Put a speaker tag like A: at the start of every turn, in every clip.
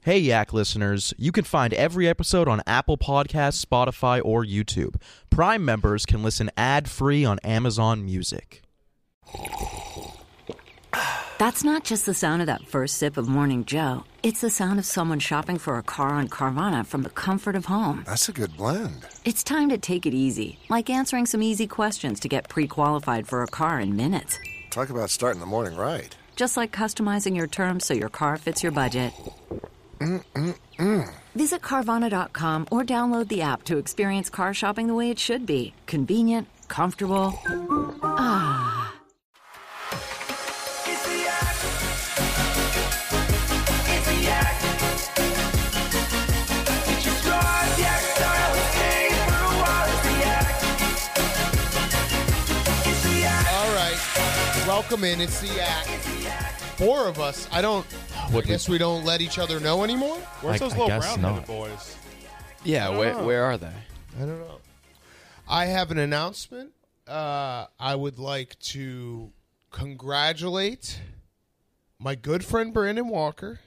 A: Hey, Yak listeners, you can find every episode on Apple Podcasts, Spotify, or YouTube. Prime members can listen ad-free on Amazon Music.
B: That's not just the sound of that first sip of Morning Joe. It's the sound of someone shopping for a car on Carvana from the comfort of home.
C: That's a good blend.
B: It's time to take it easy, like answering some easy questions to get pre-qualified for a car in minutes.
C: Talk about starting the morning right.
B: Just like customizing your terms so your car fits your budget. Visit Carvana.com or download the app to experience car shopping the way it should be. Convenient, comfortable. Ah.
D: It's the Yak. It's the Yak. It's your drive, Yak style. Stay for a while. It's the Yak. It's the Yak.
E: All right, welcome in. It's the Yak. Four of us. I guess we don't let each other know anymore.
F: Where's those
A: I
F: little
A: guess
F: brown-headed
A: not.
F: boys?
G: Yeah, where are they?
E: I don't know. I have an announcement. I would like to congratulate my good friend Brandon Walker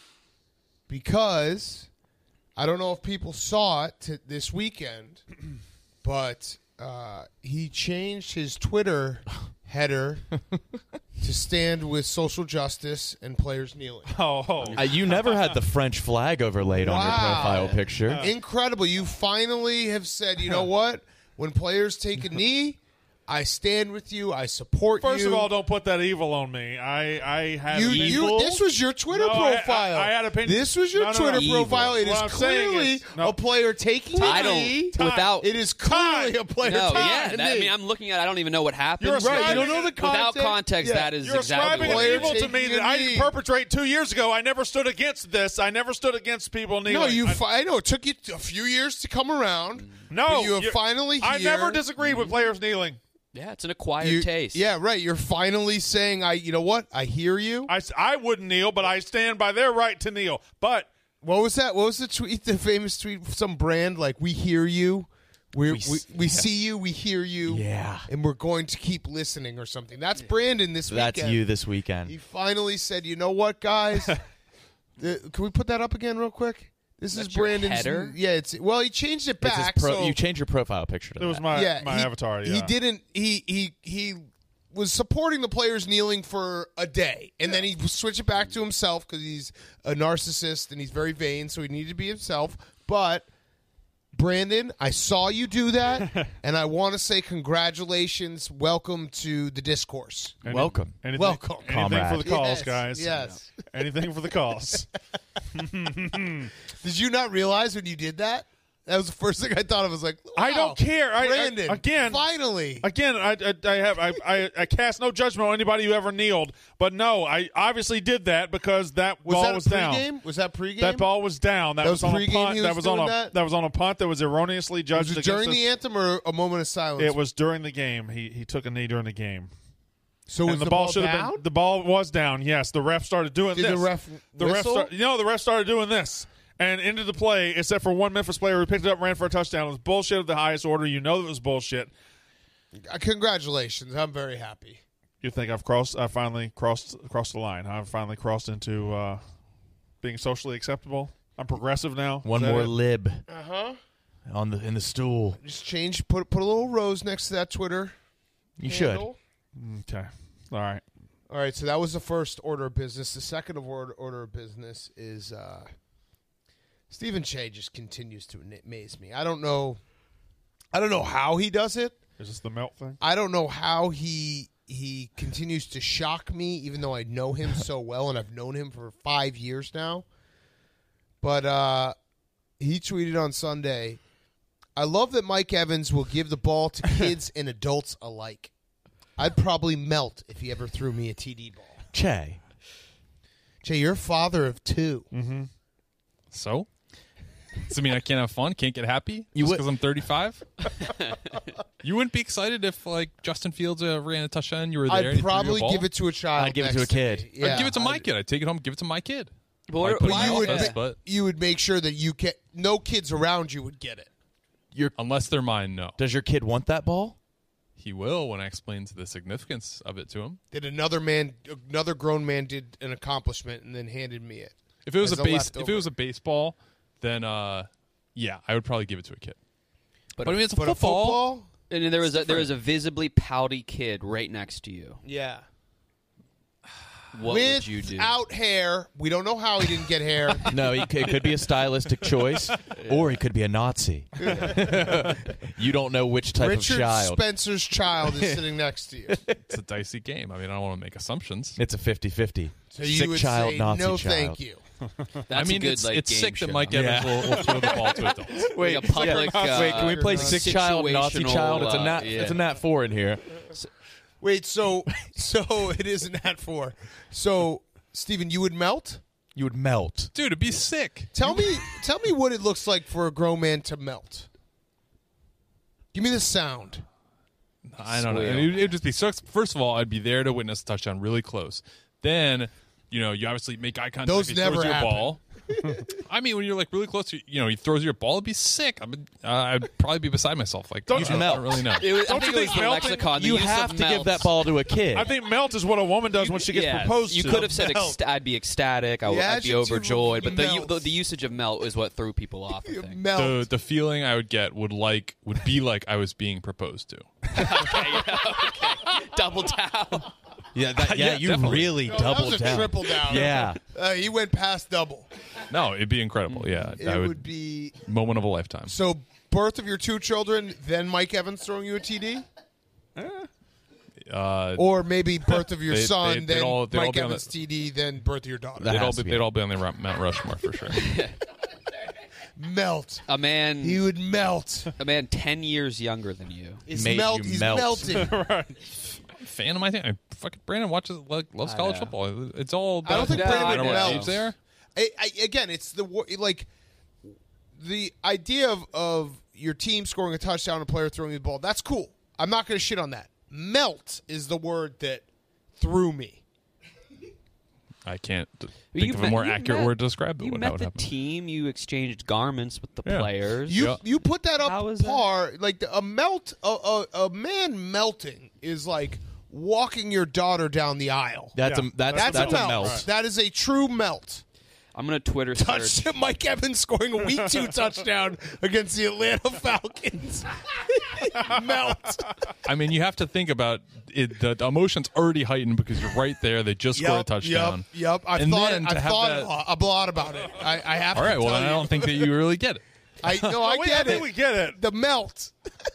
E: because I don't know if people saw it this weekend, but he changed his Twitter header to stand with social justice and players kneeling.
F: Oh,
A: You never had the French flag overlaid on your
E: Wow.
A: profile picture.
E: Incredible. You finally have said, you know what? When players take a knee, I stand with you. I support you.
F: first of all, don't put that evil on me. I had evil.
E: This was your Twitter
F: No,
E: profile.
F: I had opinion.
E: This was your
F: No, no,
E: Twitter
F: no.
E: profile. It
F: What
E: is
F: I'm saying
E: clearly
F: is- no.
E: a player taking
G: I
E: a
G: don't-
E: knee.
G: without-
E: It is clearly a player
G: No,
E: taking
G: yeah.
E: a
G: That, I
E: knee.
G: mean, I'm looking at. I don't even know what happened.
F: You're
E: Right, you don't know the
G: Without context,
E: Yeah.
G: that is
F: You're
G: exactly
F: ascribing
G: what
F: an
E: Player
F: evil to me
E: taking
F: that
E: a
F: I
E: knee.
F: didn't perpetrate 2 years ago. I never stood against this. I never stood against people kneeling.
E: No, I know it took you a few years to come around.
F: No,
E: but you have finally here.
F: I never disagreed with players kneeling.
G: Yeah, it's an acquired taste.
E: Yeah, right. You're finally saying, you know what? I hear you.
F: I wouldn't kneel, but I stand by their right to kneel. But
E: What was that? What was the tweet? The famous tweet from some brand like, "We hear you, we see you, we hear you,
A: Yeah.
E: and we're going to keep listening" or something. That's Brandon this weekend.
A: That's you this weekend.
E: He finally said, "You know what, guys? Can we put that up again real quick?" This is
G: That's your
E: Brandon's
G: header?
E: Yeah, he changed it
A: It's his
E: back. so
A: you changed your profile picture to
F: it was
A: that.
F: my
E: yeah,
F: my avatar. Yeah.
E: He didn't. He was supporting the players kneeling for a day, and then he switched it back to himself because he's a narcissist and he's very vain, so he needed to be himself. But Brandon, I saw you do that, and I want to say congratulations. Welcome to the discourse.
A: Welcome.
F: Anything,
E: Welcome.
F: Anything
A: Comrade.
F: for the cause,
E: Yes,
F: guys.
E: yes.
F: Anything for the cause.
E: Did you not realize when you did that? That was the first thing I thought of. I was like,
F: I
E: wow,
F: don't care.
E: Brandon,
F: Again,
E: finally.
F: I cast no judgment on anybody who ever kneeled, but no, I obviously did that because that
E: Was
F: ball
E: that
F: was
E: a
F: down.
E: pregame? Was that pregame?
F: That ball was down. That
E: That
F: was
E: was
F: on a
E: pregame
F: punt.
E: he
F: That
E: was
F: was on
E: doing
F: a
E: that?
F: was on a punt that was erroneously judged
E: Was it
F: against
E: during
F: us.
E: the anthem or a moment of silence?
F: It was during the game. He took a knee during the game.
E: So was
F: And
E: the ball
F: should have
E: down?
F: been. The ball was down. Yes, the ref started doing
E: Did
F: this.
E: the ref whistle?
F: The ref started doing this and into the play. Except for one Memphis player who picked it up, and ran for a touchdown. It was bullshit of the highest order. You know that it was bullshit.
E: Congratulations! I'm very happy.
F: You think I finally crossed the line? I've finally crossed into being socially acceptable. I'm progressive now.
A: One
F: Is that
A: more
F: it?
A: lib in the stool.
E: Just change. Put a little rose next to that Twitter.
A: You should.
E: handle.
F: Okay. All right.
E: All right. So that was the first order of business. The second order of business is Stephen Che just continues to amaze me. I don't know how he does it.
F: Is this the melt thing?
E: I don't know how he continues to shock me, even though I know him so well and I've known him for 5 years now. But he tweeted on Sunday, "I love that Mike Evans will give the ball to kids and adults alike. I'd probably melt if he ever threw me a TD ball."
A: Che.
E: Jay, you're a father of two.
H: So? Does it mean I can't have fun, can't get happy
A: You
H: just
A: would-
H: because I'm 35? You wouldn't be excited if, like, Justin Fields ran a touchdown and you were there and
E: I'd
H: he threw you a
E: probably
H: ball?
E: give it to a child.
A: I'd give it
E: next
A: to a kid.
E: me. Yeah,
H: I'd give it to my
E: I'd-
H: kid. I'd take it home, give it to my kid.
G: But
H: I'd
G: what,
H: put it
G: why-
H: in
E: You
H: the
E: would,
H: office, but
E: you would make sure that no kids around you would get it.
H: unless they're mine, no.
A: Does your kid want that ball?
H: He will when I explain the significance of it to him.
E: That another grown man did an accomplishment and then handed me it.
H: If it was
E: as
H: a
E: leftover.
H: baseball, then yeah, I would probably give it to a kid. But I mean, it's a
E: But a football?
G: And then there was a visibly pouty kid right next to you.
E: Yeah.
G: What would you do?
E: Without hair. We don't know how he didn't get hair.
A: No, it could be a stylistic choice, or he could be a Nazi. You don't know which type
E: Richard
A: of child.
E: Spencer's child is sitting next to you.
H: It's a dicey game. I mean, I don't want to make assumptions.
A: It's a 50-50.
E: So you
A: Sick
E: would
A: child,
E: say,
A: Nazi
E: no,
A: child.
E: thank you.
G: That's
H: I mean,
G: a good,
H: it's
G: like, game
H: sick
G: show.
H: that Mike Evans will throw the ball to adults.
A: Wait,
G: Like a public,
A: wait, can we play
E: uh,
A: sick child, Nazi
G: situational,
A: child? It's a nat.
G: yeah.
A: It's a nat 4 in here.
E: Wait, so it is an at 4. So, Steven, you would melt?
A: You would melt.
H: Dude, it'd be sick.
E: Tell me what it looks like for a grown man to melt. Give me the sound.
H: I don't know.
G: Squeal.
H: It'd just be so. First of all, I'd be there to witness a touchdown really close. Then, you obviously make eye contact.
E: Those
H: He
E: never
H: throws you a
E: happen.
H: ball. I mean, when you're like really close to, he throws you a ball, it'd be sick. I'd probably be beside myself. Like,
F: Don't you
H: I
A: melt?
H: don't really know.
G: I
F: Don't
G: think
F: you
G: it was
F: think
G: the
F: melting-
G: lexicon. The
A: You
G: use
A: have
G: of
A: to give
G: melt.
A: that ball to a kid.
F: I think melt is what a woman does when she gets
G: Yeah,
F: proposed
G: you
F: to.
G: could have said
E: Melt.
G: I'd be ecstatic. I'd be
E: adjective
G: overjoyed. But
E: melt.
G: the usage of melt is what threw people off. I think.
E: Melt.
H: The feeling I would get would be like I was being proposed to.
G: Okay. Double down.
A: yeah, you
H: definitely.
A: really
E: No,
A: doubled
E: that was a
A: down.
E: triple down.
A: Yeah.
E: He went past double.
H: No, it'd be incredible. Yeah,
E: It
H: I
E: would be
H: moment of a lifetime.
E: so. Birth of your 2 children, then Mike Evans throwing you a TD, or maybe birth of your
H: They-
E: son,
H: they'd
E: then
H: all
E: Mike
H: be on
E: Evans TD, then birth of your daughter.
A: That
H: They'd all
A: has
H: be
A: to be
H: they'd
A: it.
H: all be on the Mount Rushmore for sure.
E: Melt.
G: A man.
E: He would melt.
G: A man 10 years younger than you.
E: He's
A: Made
E: melt.
A: you
E: He's
A: melt.
E: melting.
H: Fan of my thing. Fucking Brandon watches loves college
G: know.
H: football. It's all.
E: I don't think
H: about
E: Brandon
H: I don't
E: would
H: know what
E: melt.
H: age there.
E: Again, it's the idea of your team scoring a touchdown and a player throwing the ball. That's cool. I'm not going to shit on that. Melt is the word that threw me.
H: I can't
G: You
H: think of a
G: met-
H: more
G: you
H: accurate
G: met-
H: word to describe
G: You
H: what
G: met
H: would
G: the
H: happen.
G: team. You exchanged garments with the
H: Yeah.
G: players.
E: You
H: Yeah.
E: you put that up
G: How is that?
E: par like a man melting is like walking your daughter down the aisle.
A: That's
F: Yeah.
A: a that's
E: That's
A: a melt.
E: That is a true melt.
G: I'm going to Twitter search.
E: Touch Mike Evans scoring a week 2 touchdown against the Atlanta Falcons. Melt.
H: I mean, you have to think about it. The emotion's already heightened because you're right there. They just scored a touchdown.
E: Yep. I've
H: And
E: thought,
H: then to
E: I've
H: have
E: thought
H: that-
E: a lot about it. I have
H: All
E: to
H: right. Well,
E: tell
H: then I
E: you.
H: don't think that you really get it.
E: I get
F: think
E: it.
F: we get it.
E: The melt.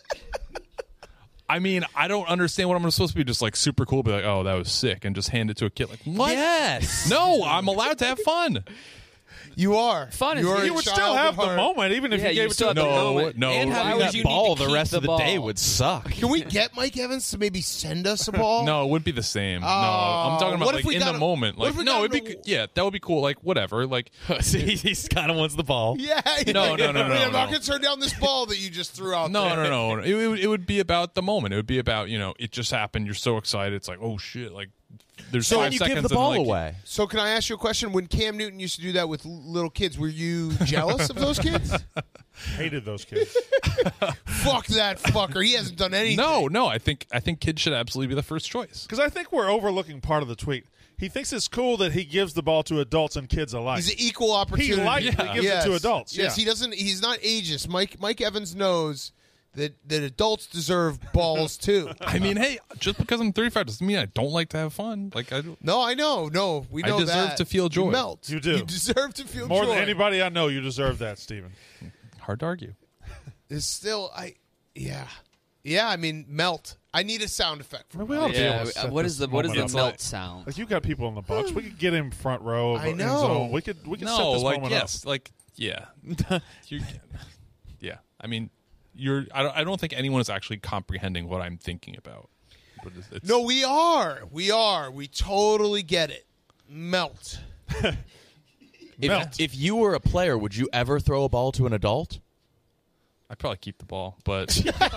H: I mean, I don't understand what I'm supposed to be just like super cool, be like, oh, that was sick, and just hand it to a kid. Like, what?
A: Yes.
H: No, I'm allowed to have fun.
E: You are.
G: Fun is
E: You're
G: good.
E: a
F: You would
E: child
F: still
E: at
F: have the
E: heart.
F: moment, even if
G: Yeah,
F: you
G: you
F: gave it
G: still
F: to
G: have
F: a
G: the
H: No,
G: moment.
H: no.
G: And
A: And
G: why
A: having
G: would
A: that
G: you need
A: ball
G: to
A: the
G: keep
A: rest
G: the
A: of the
G: ball?
A: day would suck.
E: Can we get Mike Evans to maybe send us a ball?
H: No, it wouldn't be the same. no,
E: Oh,
H: I'm talking about
E: what if
H: like
E: we
H: in
E: got
H: the
E: a-
H: moment.
E: what
H: Like,
E: if we
H: no,
E: got
H: it'd be
E: a-
H: yeah, that would be cool. Like, whatever. Like,
A: See, he's kind of wants the ball.
E: Yeah.
H: No, no, no,
E: I mean,
H: no,
E: I'm not
H: no.
E: going to turn down this ball that you just threw out
H: no,
E: there.
H: no, no. It would be about the moment. It would be about it just happened. You're so excited. It's like, oh shit! Like, there's
A: So
H: 5
A: when you
H: seconds
A: give the
H: and,
A: ball
H: like,
A: away,
E: So can I ask you a question? When Cam Newton used to do that with little kids, were you jealous of those kids?
F: Hated those kids.
E: Fuck that fucker. He hasn't done anything.
H: No. I think kids should absolutely be the first choice.
F: Because I think we're overlooking part of the tweet. He thinks it's cool that he gives the ball to adults and kids alike.
E: He's an equal opportunity.
F: He gives it to adults.
E: Yes,
F: yeah.
E: he doesn't. He's not ageist. Mike Evans knows that adults deserve balls too.
H: I mean, hey, just because I'm 35 doesn't mean I don't like to have fun. Like, I don't.
E: No, I know. No, we
H: I
E: know
H: deserve
E: that.
H: to feel joy.
E: You melt.
F: You do.
E: You deserve to feel
F: More
E: joy.
F: than anybody I know, you deserve that, Stephen.
H: Hard to argue.
E: It's still, yeah. I mean, melt. I need a sound effect for
F: We
E: melt.
F: ought to be
G: Yeah,
F: able to set
G: what is
F: this
G: the
F: moment up.
G: melt sound?
F: Like you got people in the box. We could get him front row of
E: I
F: end
E: know.
F: zone. We could set
H: No,
F: this
H: like
F: moment
H: yes,
F: up.
H: like yeah, yeah. I mean, I don't think anyone is actually comprehending what I'm thinking about. But it's,
E: No, we are. We totally get it. Melt.
F: Melt.
A: if you were a player, would you ever throw a ball to an adult?
H: I'd probably keep the ball, but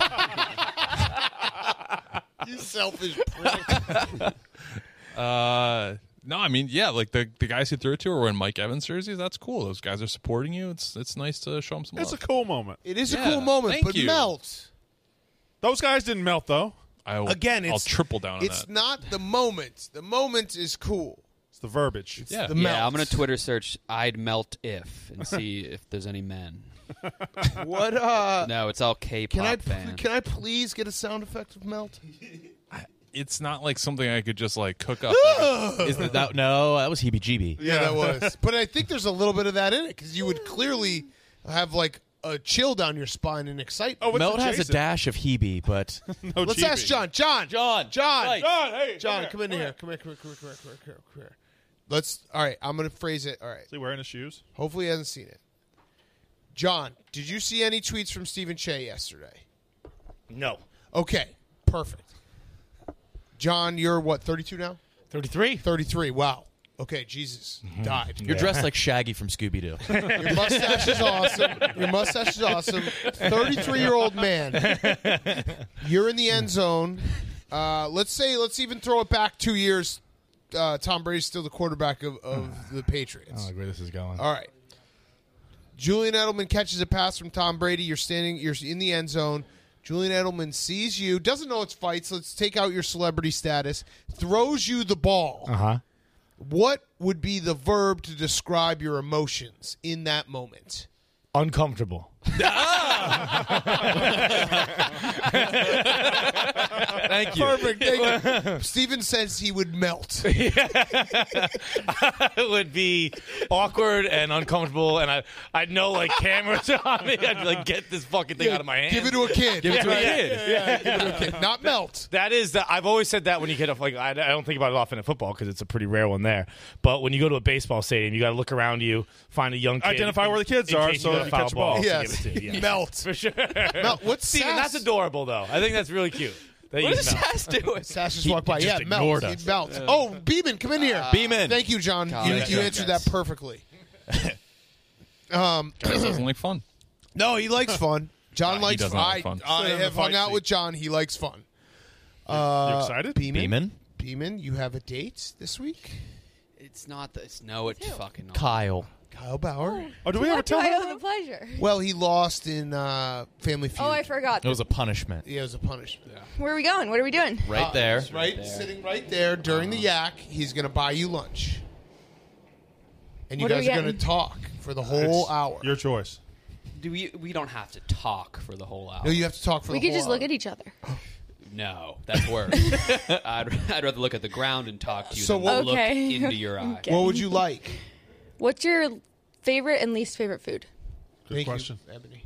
E: You selfish prick.
H: no, I mean, yeah, like the guys who threw it to were in Mike Evans jerseys. That's cool. Those guys are supporting you. It's nice to show them some
F: It's a
H: love.
F: cool moment.
E: It is a
H: Yeah,
E: cool moment,
H: thank
E: but
H: you.
E: melt.
F: Those guys didn't melt though.
H: I'll
E: Again,
H: I'll
E: it's
H: triple down on
E: It's
H: that.
E: not the moment. The moment is cool. It's
F: the verbiage.
H: Yeah.
E: The
G: Yeah,
E: melt.
G: I'm gonna Twitter search "I'd melt if" and see if there's any men.
E: What?
G: No, it's all K-pop fans.
E: Can I please get a sound effect of melt?
H: It's not like something I could just like cook up.
A: Is that no? That was heebie-jeebie.
E: Yeah, that was. But I think there's a little bit of that in it because you would clearly have like a chill down your spine and excitement.
F: Oh, what's
A: Melt has a
F: adjacent?
A: dash of Hebe, but
F: No
E: Let's
F: GB.
E: ask John. John.
A: Right.
F: Hey,
E: John, come in here. Come here. Let's. All right, I'm gonna phrase it. All right.
F: Is he wearing his shoes?
E: Hopefully, he hasn't seen it. John, did you see any tweets from Stephen Che yesterday?
I: No.
E: Okay, perfect. John, you're what? 32 now?
I: 33?
E: 33. Wow. Okay, Jesus died.
A: you're dressed like Shaggy from Scooby-Doo.
E: Your mustache is awesome. 33-year-old man. You're in the end zone. Let's even throw it back 2 years. Tom Brady's still the quarterback of the Patriots.
I: I don't like where this is going.
E: All right. Julian Edelman catches a pass from Tom Brady. You're in the end zone. Julian Edelman sees you, doesn't know it's fights. Let's take out your celebrity status. Throws you the ball.
I: Uh-huh.
E: What would be the verb to describe your emotions in that moment?
I: Uncomfortable.
A: Thank you.
E: Perfect. Thank you. Steven says he would melt.
I: It would be awkward and uncomfortable, and I'd know, like, cameras are on me. I'd be like, get this fucking thing out of my hand.
E: Give it to a kid.
A: Give it to a kid.
E: Give it to a kid. Not melt.
I: That is I've always said that when you get off, like, I don't think about it often in football because it's a pretty rare one there. But when you go to a baseball stadium, you got to look around you, find a young kid.
F: Identify where the kids
I: in
F: are
I: case
F: so
I: you
F: that
I: got a
F: you
I: foul
F: catch a ball.
I: to
E: Yes.
I: give it to you. Yeah.
E: Melt.
I: For sure.
E: Melt. What's
I: Steven,
E: Sass?
I: that's adorable, though. I think that's really cute. That
G: What
I: you
G: does
I: melt.
G: Sass doing?
E: Sass just walked by.
A: just
E: Yeah,
A: ignored
E: melt.
A: us.
E: He melts. Oh, Beeman, come in here.
A: Beeman.
E: Thank you, John.
G: God,
E: You
G: that's
E: answered that perfectly.
H: Guys doesn't like fun.
E: No, he likes fun. John
H: he
E: likes
H: doesn't like fun.
E: I
F: Sit in the
E: have hung
F: fight
E: out
F: seat.
E: with John. He likes fun.
F: You excited?
E: Beeman,
A: Beeman.
E: you have a date this week?
G: It's not this. No, it's fucking not.
A: Kyle.
E: Kyle Bauer.
F: Oh, do we ever
J: What do
F: tell
J: I
F: him?
J: owe the pleasure?
E: Well, he lost in Family Feud.
J: Oh, I forgot.
A: It was a punishment.
E: Yeah, it was a punishment.
J: Where are we going? What are we doing?
A: Right there.
E: Sitting right there during the yak. He's going to buy you lunch. And you
J: What are
E: guys
J: we
E: are going to
J: getting?
E: talk for the whole
F: It's
E: hour.
F: Your choice.
G: We don't have to talk for the whole hour.
E: No, you have to talk for
J: We
E: the
J: could
E: whole
J: just look
E: hour.
J: at each other.
G: No, that's worse. I'd rather look at the ground and talk to you
E: So
G: than
E: what-
G: look
J: Okay.
G: into your eyes.
J: Okay.
E: What would you like?
J: What's your favorite and least favorite food?
F: Good
E: Thank
F: question.
E: you, Ebony.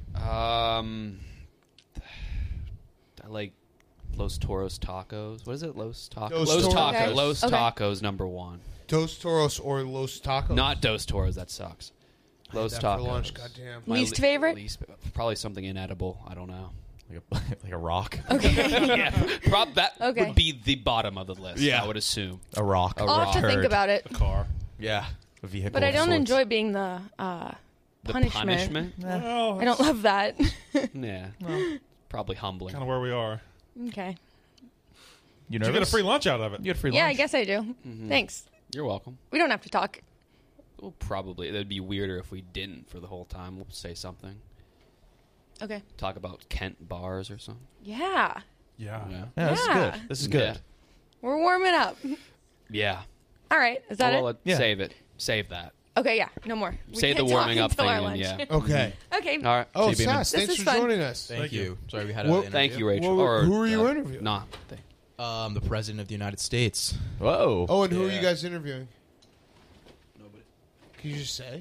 G: I like Los Toros tacos. What is it? Los Tacos.
E: Dos
G: Los
E: Toros.
G: Tacos.
J: Okay.
G: Los
J: Okay.
G: Tacos #1.
E: Dos Toros or Los Tacos?
G: Not Dos Toros. That sucks. Los
E: that
G: Tacos.
E: for lunch, goddamn.
G: My
J: Least favorite?
G: Least, probably something inedible. I don't know.
A: Like a rock.
J: Okay.
G: That
J: Okay.
G: would be the bottom of the list.
A: Yeah.
G: I would assume.
A: A rock.
J: I'll have to think about it.
F: Car.
A: Yeah. A vehicle.
J: But I
A: of
J: don't
A: sorts.
J: enjoy being the
G: The
J: punishment.
F: Well,
J: I don't love that.
G: Yeah. Probably humbling.
F: kind of where we are.
J: Okay.
A: You
F: Did you get a
A: nervous?
F: free lunch out of it?
A: You get free
J: Yeah, I
A: lunch.
J: guess I do.
G: Mm-hmm.
J: Thanks.
G: You're welcome.
J: We don't have to talk.
G: Well, probably. That'd be weirder if we didn't for the whole time. We'll say something.
J: Okay.
G: Talk about Kent bars or something.
J: Yeah.
F: Yeah.
G: Yeah.
A: Yeah, this is
J: Yeah.
A: good. This is good.
G: Yeah.
J: We're warming up.
G: Yeah.
J: All right. Is that
G: Well,
J: it?
A: Yeah.
G: Save it. Save that.
J: Okay, yeah. No more. We
G: Say the
J: can't talk
G: warming up
J: until
G: thing.
J: our
G: And,
J: lunch.
G: yeah.
E: Okay.
J: Okay.
G: All right.
E: Oh,
A: See you, Beeman.
E: Sass,
J: This
E: thanks
J: is
E: for
J: fun.
E: joining us.
A: Thank you. Sorry, we had a
E: Well,
A: interview.
G: Thank you, Rachel.
E: Well,
G: Or,
E: who are you interviewing?
G: Nah.
A: The president of the United States.
G: Whoa.
E: Oh, and who are
G: Yeah.
E: you guys interviewing? Nobody. Can you just say?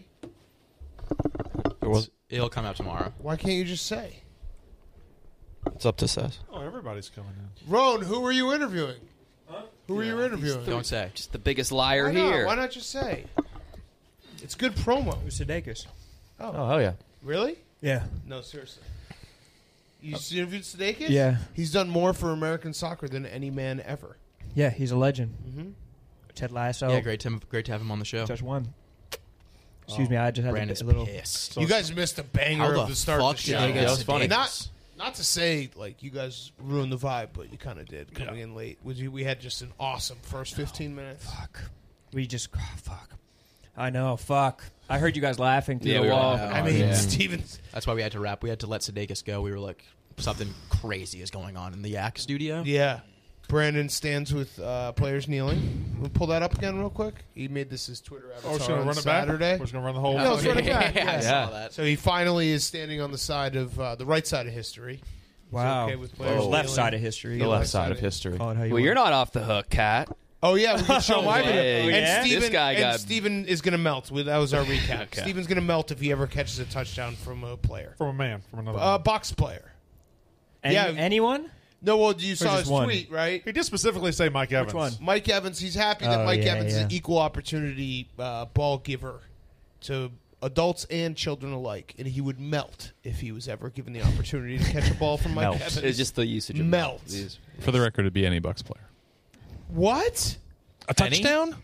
A: It'll come out tomorrow.
E: Why can't you just say?
G: It's up to Seth.
F: Oh, everybody's coming in.
E: Roan, who are you interviewing? Who are you interviewing?
A: Don't say.
G: Just the biggest liar
E: Why not?
G: here.
E: Why not just say? It's good promo.
K: Sudeikis.
A: Oh, hell yeah.
E: Really?
K: Yeah.
E: No, seriously. You just interviewed Sudeikis?
K: Yeah.
E: He's done more for American soccer than any man ever.
K: Yeah, he's a legend.
E: Mm-hmm.
K: Ted Lasso.
A: Yeah, great to have him on the show.
K: Just one. Excuse me, I just had
A: Brandon's
K: a little.
A: pissed.
E: You guys missed a banger
A: How
E: of the start
A: fuck
E: of the show.
A: did you get
G: That was funny.
E: Not to say like you guys ruined the vibe, but you kind of did coming in late. We had just an awesome first 15 minutes.
K: Fuck. We just. Oh, fuck. I know. Fuck. I heard you guys laughing through
G: Yeah,
K: the
G: we were
K: wall.
G: laughing.
E: I mean,
G: Yeah.
E: Stevens.
A: That's why we had to wrap. We had to let Sudeikis go. We were like, something crazy is going on in the Yak studio.
E: Yeah. Brandon stands with players kneeling. We'll pull that up again real quick. He made this his Twitter avatar
F: Oh, it's going to
E: on
F: run it back?
E: Saturday.
F: We're just going to run the whole
E: No, let's run it back.
G: I
E: Yeah.
G: saw that.
E: So he finally is standing on the side of the right side of history. He's
K: Wow.
E: okay with players
K: Left
E: kneeling.
K: side of history.
A: The left side of history.
K: Call it how you
G: Well, you're
K: want.
G: not off the hook, Kat.
E: Oh yeah, we can show my video.
G: Hey,
E: And
K: yeah?
E: Steven,
G: This guy
E: and
G: got-
E: Steven is going to melt. That was our recap.
G: Okay.
E: Steven's going to melt if he ever catches a touchdown from a player,
F: From a man, from another man.
E: box player.
K: Any-
E: yeah.
K: Anyone?
E: No, well, you saw
K: just
E: his
K: one?
E: tweet, right?
F: He did specifically say Mike Evans.
K: Which one?
E: Mike Evans. He's happy that
K: Oh,
E: Mike
K: yeah,
E: Evans is
K: yeah.
E: an equal opportunity ball giver to adults and children alike, and he would melt if he was ever given the opportunity to catch a ball from Mike
K: Melt.
E: Evans.
G: It's just the usage of
E: Melt.
G: These-
H: For the record, it'd be any Bucks player.
E: What?
H: A touchdown?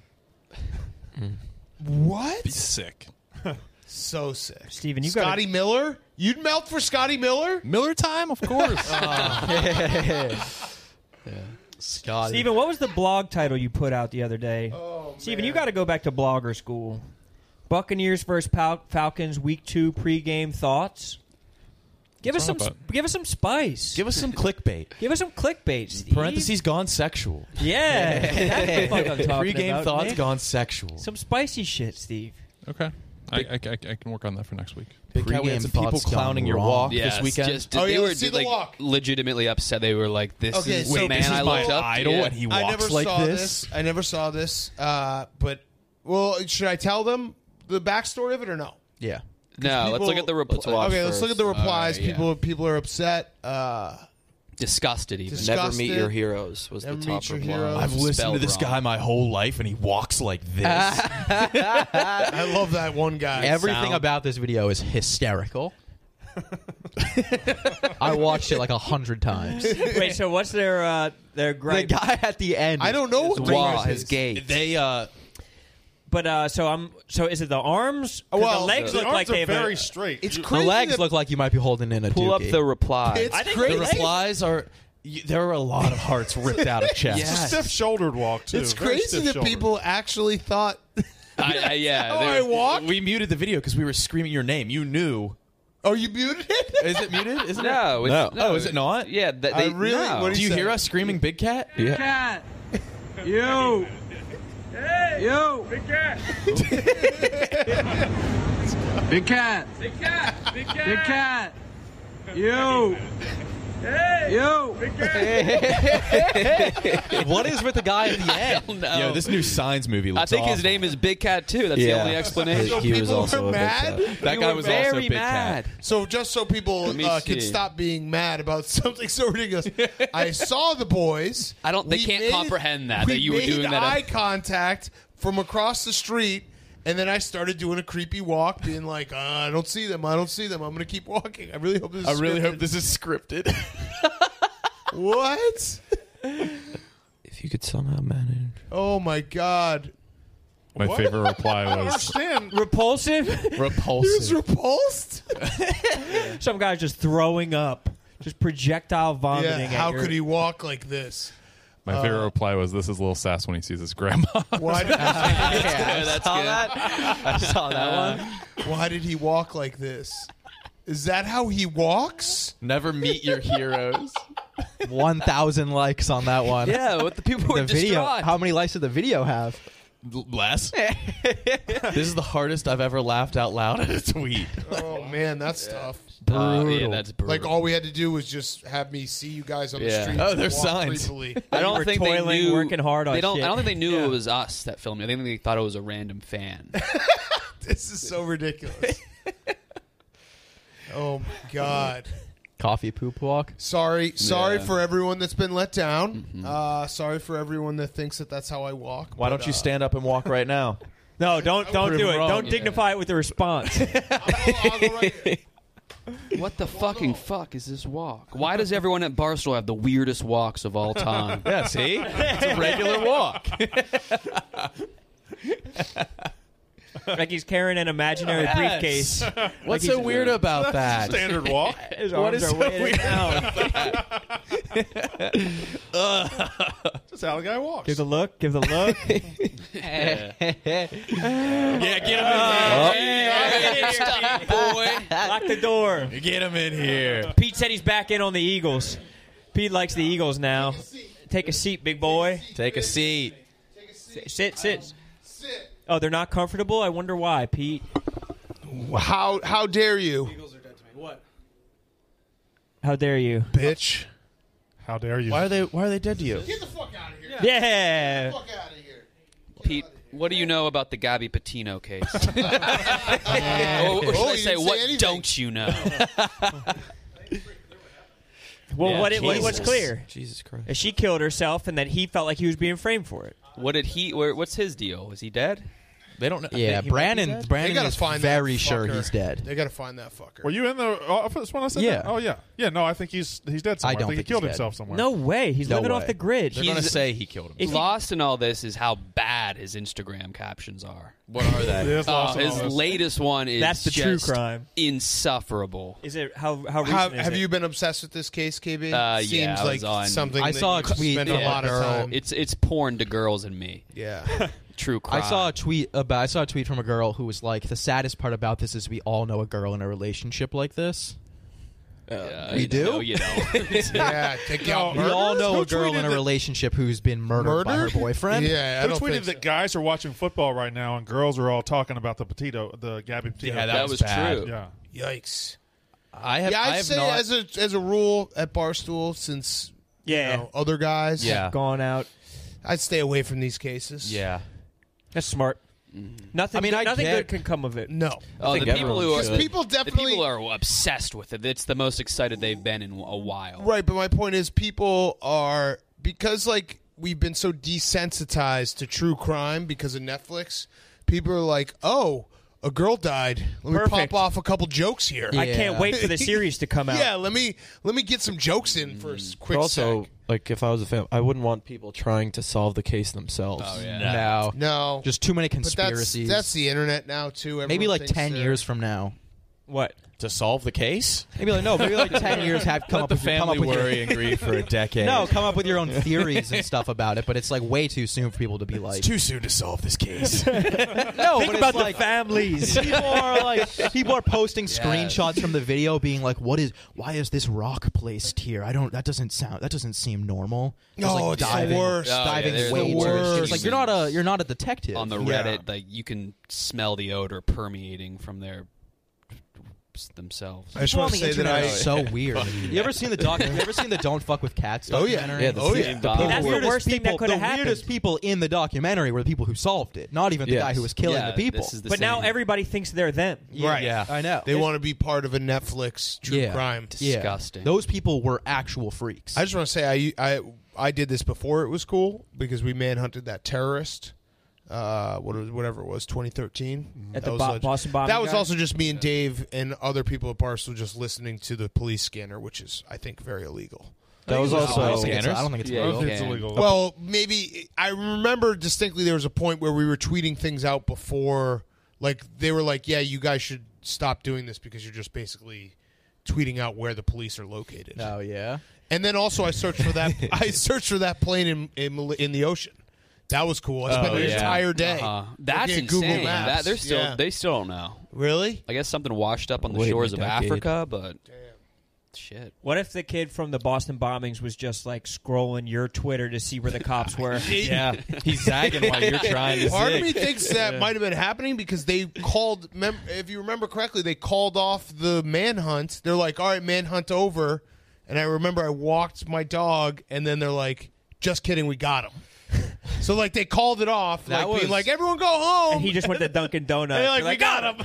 E: What?
H: Be sick.
E: So sick.
K: Steven, you got
E: Scotty Miller? You'd melt for Scotty Miller?
H: Miller time, of course.
A: Scotty.
K: Steven, what was the blog title you put out the other day?
E: Oh,
K: Steven,
E: man.
K: you got to go back to blogger school. Buccaneers versus Falcons Week 2 pregame thoughts. Give us some.
H: What's wrong with
K: Give us some spice.
A: Give us some clickbait.
K: Give us some clickbait, Steve.
A: Parentheses gone sexual.
K: Yeah, that's the fuck I'm talking
A: Pre-game
K: about,
A: thoughts
K: man.
A: gone sexual.
K: Some spicy shit, Steve.
H: Okay. I can work on that for next week.
A: Big Cat, we had some people clowning your walk
G: Yes,
A: this weekend.
G: just-
E: Oh,
G: they
E: yeah,
G: were
E: let's see the
G: like
E: walk.
G: legitimately upset. They were like, "This
E: Okay,
G: is
E: so
G: the man
E: this is
G: I
E: my
G: looked up
A: idol,
G: to."
A: and he
E: I
A: walks
E: never
A: like
E: saw
A: this.
E: I never saw this. But, well, should I tell them the backstory of it or no?
A: Yeah.
G: No, let's look at the replies.
E: Okay, let's look at the replies.
G: All right, yeah.
E: People are upset.
G: Disgusted even.
E: Disgusted.
L: Never meet your heroes was
E: Never
L: the
E: meet
L: top
E: your
L: reply.
E: heroes.
A: I've listened to
G: Spelled
A: this
G: wrong.
A: guy my whole life, and he walks like this.
E: I love that one guy.
A: Everything
G: sound.
A: about this video is hysterical. I watched it like 100 times.
K: Wait, so what's their
A: The
K: gripe?
A: guy at the end.
E: I don't know what the
G: Wow,
E: gripe
G: his
E: is.
G: gate.
A: They
K: But so is it the arms? 'Cause
E: Well,
K: the legs
F: The
K: look
F: arms
K: like
F: are
K: they have
F: very
K: a,
F: straight.
E: It's
F: You-
A: the
E: crazy.
A: legs
E: that-
A: look like you might be holding in a
G: Pull up
A: dookie.
G: the reply.
E: It's
K: I think
E: crazy.
A: The replies are. There are a lot of hearts ripped out of chests.
F: It's a stiff-shouldered walk, too.
E: It's
F: Very
E: crazy that
F: stiff-shouldered.
E: people actually thought.
G: Yeah,
E: how
G: they're-
E: I walk.
A: We muted the video because we were screaming your name. You knew.
E: Oh, you muted it?
A: Is it muted? Isn't
G: No,
A: it?
G: it's-
A: No. Oh, is it not?
G: Yeah, they
E: I really-
G: no.
E: what
A: Do you
E: say?
A: hear us screaming Big Cat? Yeah.
D: Cat. You. Hey. You. Big cat. Big cat. Big cat. Big cat. Big cat. You. Hey. You. Big cat.
A: What is with the guy at the end?
G: know.
A: Yo, this new Signs movie
G: I
A: looks
G: think his
A: awful.
G: name is Big Cat too. That's the
A: Yeah.
G: only explanation.
E: So
L: He was
E: people
L: also
E: were
L: a big
E: mad.
L: cat.
A: That
G: You
A: guy
G: were
A: was also
G: very
A: Big
G: mad.
A: Cat.
E: So just so people
G: Let me
E: can
G: see.
E: stop being mad about something so ridiculous, I saw the boys.
G: I don't- they
E: We
G: can't comprehend that
E: we
G: you were
E: made
G: doing that.
E: eye contact from across the street, and then I started doing a creepy walk, being like, "I don't see them. I don't see them. I'm going to keep walking. I really hope this.
A: I
E: Is
A: really
E: scripted."
A: hope this is scripted.
E: What?
L: If you could somehow manage.
E: Oh my god!
H: My favorite reply
F: I don't
H: was,
F: understand.
K: repulsive.
E: He was
A: Repulsive.
E: repulsed.
K: Some guy's just throwing up, just projectile vomiting.
E: Yeah.
K: at
E: How
K: your-
E: could he walk like this?
H: my favorite reply was, "This is Lil Sass when he sees his grandma."
E: Why did,
G: Yeah, that's good.
A: I saw that one.
E: why did he walk like this? Is that how he walks?
A: Never meet your heroes. 1,000 likes on that one.
G: Yeah, what the people were
A: The video.
G: distraught.
A: How many likes did the video have? Less. This is the hardest I've ever laughed out loud at a tweet.
E: Oh man, that's tough.
G: Yeah, that's brutal.
E: Like all we had to do was just have me see you guys on the
G: Yeah.
E: street.
A: Oh,
E: and
A: there's
E: walk
A: signs.
E: creepily.
G: I
K: You
G: don't
K: were
G: think
K: toiling,
G: they knew.
K: working hard on
G: they don't.
K: shit.
G: I don't think they knew
E: Yeah.
G: it was us that filmed it. I think they thought it was a random fan.
E: This is so ridiculous. Oh my god.
A: Coffee poop walk.
E: Sorry
G: Yeah.
E: for everyone that's been let down. Sorry for everyone that thinks that that's how I walk.
A: Why
E: but,
A: don't you stand up and walk right now?
K: No, don't
A: prove
K: do it.
A: wrong.
K: Don't
A: Yeah.
K: dignify it with a response.
E: I'll go right here.
G: What the fucking fuck is this walk? Why does everyone at Barstool have the weirdest walks of all time?
A: Yeah, see? It's a regular walk.
K: Like he's carrying an imaginary briefcase.
A: What's so weird about that?
F: Standard walk.
K: His
A: What
K: arms
A: is
K: are
A: so
K: weighted
A: weird
K: down.
F: That's how the guy walks.
K: Give the look. Give the look.
A: Yeah, get him
G: Boy.
K: Lock the door.
A: in. Get him in here.
K: Pete said he's back in on the Eagles. Pete likes the Eagles now. Take a seat, big boy.
L: Take a seat.
K: Sit. Oh, they're not comfortable? I wonder why, Pete.
E: How dare you?
K: How dare you?
E: Bitch.
F: How dare you?
L: Why are they dead to you?
E: Get the fuck out of here.
K: Yeah.
E: Get the fuck out of here.
G: Pete, what do you know about the Gabby Petito case? Or should
E: Oh,
G: I
E: you
G: say,
E: didn't
G: what
E: anything.
G: don't you know?
K: Well,
G: Yeah,
K: what's clear?
L: Jesus Christ.
K: Is she killed herself and that he felt like he was being framed for it.
G: What did he? What's his deal? Is he dead?
L: They don't know.
A: Yeah, Brandon
E: They gotta
A: is
E: find
A: very
E: that
A: sure
E: fucker.
A: he's dead.
E: They got to find that fucker.
F: Were you in the office when I said
A: Yeah.
F: that? Oh, yeah. Yeah, no, I think he's dead somewhere.
A: I don't
F: think he
A: think
F: killed
A: he's dead.
F: himself somewhere.
K: No way. He's
A: No
K: living
A: way.
K: off the grid.
L: They're going to say he killed him.
K: If he-
G: Lost in all this is how bad his Instagram captions are.
L: What are they?
F: It is lost in all
G: His
F: this.
G: latest one is
K: That's the true
G: just
K: crime.
G: insufferable.
K: Is it how recent is
E: Have
K: it?
E: you been obsessed with this case, KB?
G: Yeah,
E: Seems
G: I
E: like
G: was on-
E: something
A: I
E: that
A: saw
E: you
A: a tweet
E: spend
A: of
E: a
A: a
E: lot of
A: girl-
E: time.
G: It's porn to girls and me.
E: Yeah.
G: True crime.
A: I saw a tweet from a girl who was like, the saddest part about this is we all know a girl in a relationship like this. We do?
G: No, you don't.
E: Yeah, take out
A: We all know
F: Who
A: a girl
F: tweeted
A: in a
F: that-
A: relationship who's been murdered by her boyfriend.
E: Yeah, I
F: Who
E: don't
F: tweeted
E: think so.
F: that guys are watching football right now and girls are all talking about the Gabby Petito?
L: Yeah,
G: that was true.
F: Yeah.
E: Yikes.
L: I
E: I'd say as a rule at Barstool, since
K: Yeah.
E: you know, other guys,
L: Yeah.
K: Gone out.
E: I'd stay away from these cases.
L: Yeah.
K: That's smart. Nothing.
A: I mean, I
K: nothing
A: get-
K: good can come of it.
E: No.
G: Oh, the
L: think
G: people who are
L: everyone should.
E: People
G: the
E: definitely
G: people are obsessed with it. It's the most excited they've been in a while.
E: right, but my point is, people are because like we've been so desensitized to true crime because of Netflix. People are like, "Oh, a girl died. Let me
K: Perfect.
E: pop off a couple jokes here."
K: I can't wait for the series to come out.
E: Yeah, let me get some jokes in for a quick
L: But also,
E: sec.
L: like, if I was a fan, I wouldn't want people trying to solve the case themselves.
G: Oh, yeah.
A: No.
E: No,
A: Just too many
E: but
A: conspiracies.
E: that's the internet now too.
A: Maybe
E: Everyone
A: like
E: thinks
A: 10
E: they're-
A: years from now.
K: What?
L: To solve the case?
A: Maybe like 10 years have come
L: Let
A: up
L: the
A: with
L: family
A: come up with
L: worry
A: your,
L: and grieve for a decade.
A: No, come up with your own theories and stuff about it, but it's like way too soon for people to be like
L: too soon to solve this case.
A: No,
K: Think
A: but
K: about
A: it's like
K: the families.
A: people are posting screenshots from the video being like, why is this rock placed here? That doesn't seem normal.
E: No,
A: like
E: it's the worst.
G: Oh, yeah,
A: diving
G: they're
A: way
G: the
A: too.
G: worst.
A: It's like you're not a detective.
G: On the
E: Yeah.
G: Reddit, like you can smell the odor permeating from their themselves.
E: I just want to say that I.
A: It's so weird. You ever seen the Don't Fuck with Cats
E: Oh, yeah.
A: documentary?
L: Yeah, the
E: Oh,
L: theme-
E: yeah.
L: the
G: That's
L: people
K: the
L: were-
K: worst thing that
A: people,
K: could have
A: the
K: happened.
A: weirdest people in the documentary were the people who solved it, not even the
L: Yes.
A: guy who was killing
G: Yeah,
A: the people.
G: this is the
K: But now
G: same.
K: everybody thinks they're them.
E: Right.
L: Yeah.
A: I know.
E: They want to be part of a Netflix true crime.
G: Disgusting.
A: Those people were actual freaks.
E: I just want to say I did this before it was cool because we manhunted that terrorist. Whatever it was, 2013.
K: At
E: That
K: the
E: was
K: Boston bombing
E: That was
K: guy?
E: also just me and Dave and other people at Barstool just listening to the police scanner, which is I think very illegal.
L: That was
A: I
L: also
A: don't think it's
G: Yeah,
A: legal.
G: you
F: It's
G: can.
F: illegal.
E: Well, maybe I remember distinctly there was a point where we were tweeting things out before, like they were like, "Yeah, you guys should stop doing this because you're just basically tweeting out where the police are located."
A: Oh yeah.
E: And then also I searched for that. I searched for that plane in the ocean. That was cool. I spent an
L: yeah.
E: entire day.
G: That's
E: looking at
G: insane.
E: Google Maps.
G: They still don't know.
E: Really?
G: I guess something washed up on the
L: Wait a
G: shores of
L: decade.
G: Africa, but shit.
K: What if the kid from the Boston bombings was just like scrolling your Twitter to see where the cops were?
L: Yeah, he's zagging while you're trying to
E: Part of
L: zig.
E: me thinks that might have been happening because they called. If you remember correctly, they called off the manhunt. They're like, "All right, manhunt over." And I remember I walked my dog, and then they're like, "Just kidding, we got him." So like they called it off,
A: That
E: like being
A: was-
E: like, "Everyone go home."
K: And he just went to Dunkin' Donuts.
E: And they're like,
K: You're
E: "We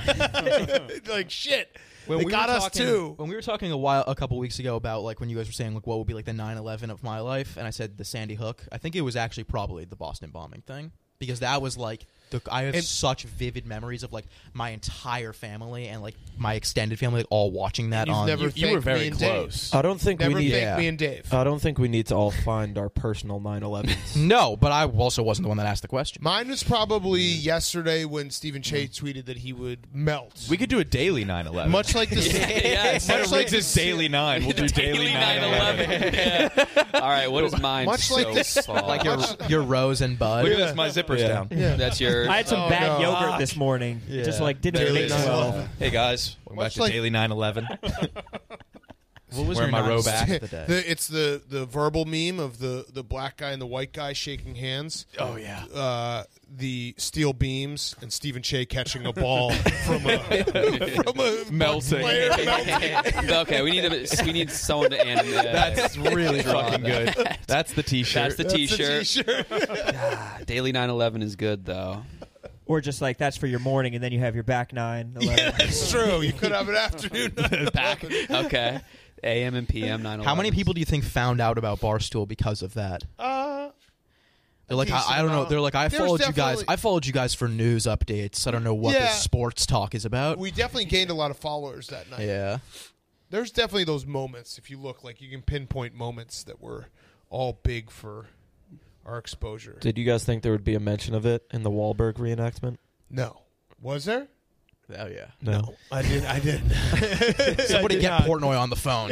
E: got him." Like shit. They got us too.
A: When we were talking a couple weeks ago about like when you guys were saying like what would be like the 9/11 of my life, and I said the Sandy Hook. I think it was actually probably the Boston bombing thing because that was like I have such vivid memories of like my entire family and like my extended family like all watching that
E: You've
A: on.
E: never
L: You were
E: thanked
L: very
E: me and
L: close.
E: Dave.
L: I don't think
E: Never
L: we need.
E: thanked me and Dave.
L: I don't think we need to all find our personal 9/11s.
A: No, but I also wasn't the one that asked the question.
E: Mine was probably yesterday when Stephen Che tweeted that he would melt.
M: We could do a daily 9/11.
E: Much like this.
G: Yeah,
M: Instead of
E: like
M: Riggs'
E: this-
M: Daily 9, we'll do Daily 9/11.
G: Yeah. All right, what is mine?
E: Much like this-
G: Paul?
A: Like your Rose and Bud.
M: Look at this, my zipper's down.
G: That's your.
K: I had some
E: Oh,
K: bad
E: no.
K: yogurt this morning. It just like didn't
E: Daily
K: mix well.
E: 9/11.
M: Hey guys, welcome back
E: Much
M: to
E: like-
M: Daily 9/11.
A: What was
M: Wearing
A: your
M: my robe
A: 9/11
M: back.
A: of the day?
E: It's the verbal meme of the black guy and the white guy shaking hands.
M: Oh, yeah.
E: The steel beams and Stephen Che catching a ball from a
M: Melting.
E: player melting.
G: Okay, we need someone to animate.
M: That's really fucking good. That's the T-shirt.
G: That's the T-shirt. Daily 9/11 is good though.
K: Or just like that's for your morning, and then you have your back 9/11.
E: Yeah, it's true. You could have an afternoon.
G: Back. Okay. AM and PM 9/11.
A: How many people do you think found out about Barstool because of that? They're like, I don't know. They're like, I followed you guys. I followed you guys for news updates. I don't know what this sports talk is about.
E: We definitely gained a lot of followers that night.
A: Yeah.
E: There's definitely those moments. If you look, like you can pinpoint moments that were all big for our exposure.
L: Did you guys think there would be a mention of it in the Wahlberg reenactment?
E: No. Was there?
A: Oh yeah.
L: No.
E: I didn't.
A: Somebody get Portnoy on the phone.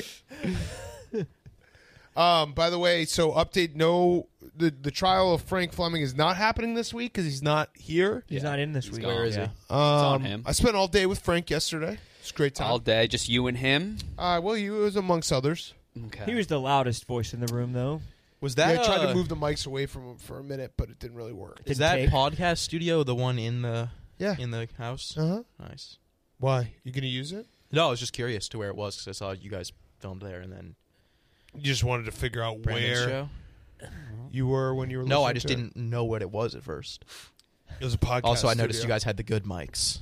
E: By the way, so update. No, the trial of Frank Fleming is not happening this week because he's not here.
K: He's not in this week.
G: Where is he? It's
I: on him.
E: I spent all day with Frank yesterday. It's a great time.
G: All day, just you and him.
E: Well, you was amongst others.
G: Okay.
K: He was the loudest voice in the room, though.
A: Was that?
E: Yeah, I tried to move the mics away from him for a minute, but it didn't really work.
A: Is that podcast studio the one in the in the house?
E: Uh-huh.
A: Nice.
E: Why? You gonna use it?
A: No, I was just curious to where it was because I saw you guys filmed there, and then
E: You just wanted to figure out
A: Brandon's
E: where
A: show.
E: you were when you were.
A: No, I
E: listening
A: just
E: to
A: didn't know what it was at first.
E: It was a podcast.
A: Also, I noticed
E: studio.
A: you guys had the good mics.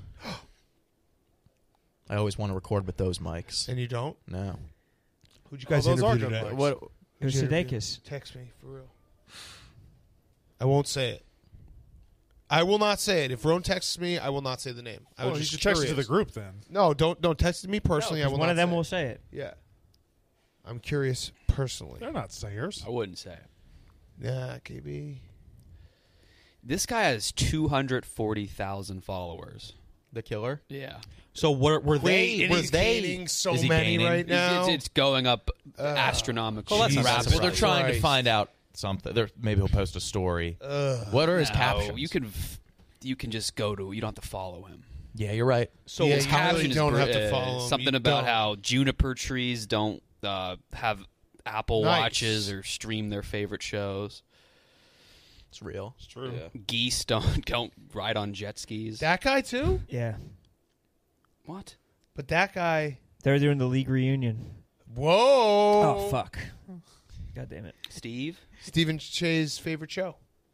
A: I always want to record with those mics.
E: And you don't?
A: No.
E: Who'd you guys
F: those are
E: interview
F: good
E: today?
F: mics.
A: What?
K: It was
E: Who'd you interview?
K: Sudeikis.
E: Text me for real. I won't say it. I will not say it. If Ron texts me, I will not say the name. I
F: Well,
E: was
F: you
E: just
F: should text it to
E: curious.
F: the group then.
E: No, don't text me personally.
K: No,
E: I will.
K: one
E: not
K: of them
E: say
K: will
E: it.
K: say it.
E: Yeah. I'm curious personally.
F: They're not sayers.
G: I wouldn't say it.
E: Yeah, KB.
G: This guy has 240,000 followers.
A: The killer?
G: Yeah.
A: So were
E: Wait,
A: they?
E: and
A: Were
E: he's
A: they?
E: gaining so
M: Is he
E: many
M: gaining?
E: right now.
G: It's going up astronomically.
A: Well, that's not
E: Jesus
A: bad.
M: Well, they're trying to
E: Christ.
M: find out something. Maybe he'll post a story. What are his
G: No,
M: captions?
G: You can just go to. You don't have to follow him.
A: Yeah, you're right.
E: So
G: His
E: you really
G: caption is
E: don't have
G: great.
E: to follow him.
G: Something
E: You
G: about
E: don't.
G: how juniper trees don't have Apple
E: Nice.
G: Watches or stream their favorite shows.
A: It's real.
F: It's true.
G: Geese don't ride on jet skis.
E: That guy too.
K: Yeah.
G: What?
E: But that guy.
K: They're doing the league reunion.
E: Whoa.
K: Oh, fuck. God damn it.
G: Steve?
E: Stephen Che's favorite show.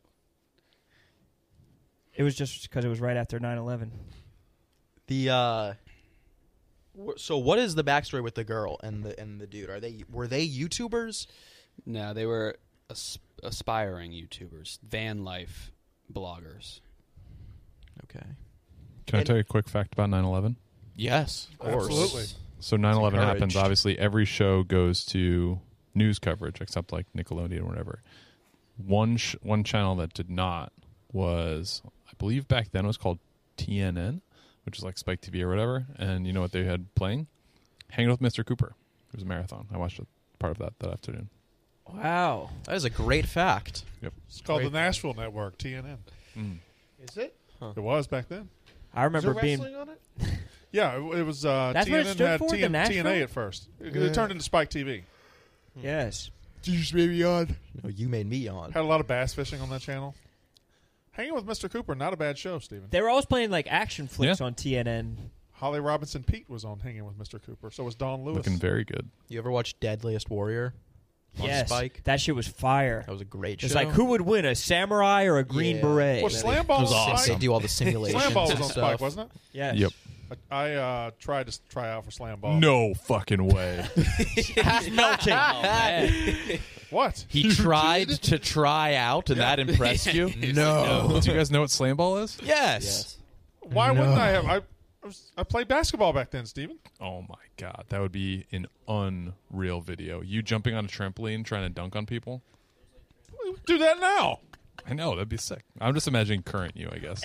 K: It was just because it was right after 9/11.
A: The so what is the backstory with the girl and the dude? Were they YouTubers?
G: No, they were aspiring YouTubers, van life bloggers.
A: Okay.
H: Can I tell you a quick fact about 9/11?
A: Yes, of course.
F: Absolutely.
H: So 9/11 happens.
A: Encouraged.
H: Obviously, every show goes to news coverage except like Nickelodeon or whatever. One channel that did not was, I believe back then it was called TNN, which is like Spike TV or whatever. And you know what they had playing? Hanging with Mr. Cooper. It was a marathon. I watched part of that afternoon.
K: Wow.
A: That is a great fact.
H: Yep.
F: It's called the Nashville Network, TNN.
E: Is it?
F: It was back then.
K: I remember
E: Is there
K: being.
E: wrestling on it?
F: Yeah, it was.
K: That's
F: TNN
K: what it stood
F: had
K: for, the Nashville?
F: TNA at first.
E: Yeah.
F: It turned into Spike TV.
K: Yes.
E: You just made me on.
A: No, you made me on.
F: Had a lot of bass fishing on that channel. Hanging with Mr. Cooper, not a bad show, Steven.
K: They were always playing like action flicks
H: Yeah.
K: on TNN.
F: Holly Robinson Pete was on Hanging with Mr. Cooper. So was Don Lewis.
H: Looking very good.
A: You ever watch Deadliest Warrior? On
K: Yes.
A: Spike.
K: That shit was fire.
A: That was a great show.
K: It's like, who would win, a samurai or a green
A: Yeah.
K: beret?
F: Was Slam Ball
H: It was
F: on
H: awesome.
F: Spike?
A: They do all the simulations.
F: Slam Ball was
A: and
F: on
A: stuff.
F: Spike, wasn't it?
K: Yes.
H: Yep.
F: I tried to try out for Slam Ball.
H: No fucking way.
K: He's melting.
F: What?
M: He tried to try out, and that impressed you?
H: No. Do you guys know what slam ball is?
M: Yes.
F: Why wouldn't I have? I played basketball back then, Steven.
H: Oh my god, that would be an unreal video. You jumping on a trampoline trying to dunk on people.
F: Do that now.
H: I know, that'd be sick. I'm just imagining current you, I guess.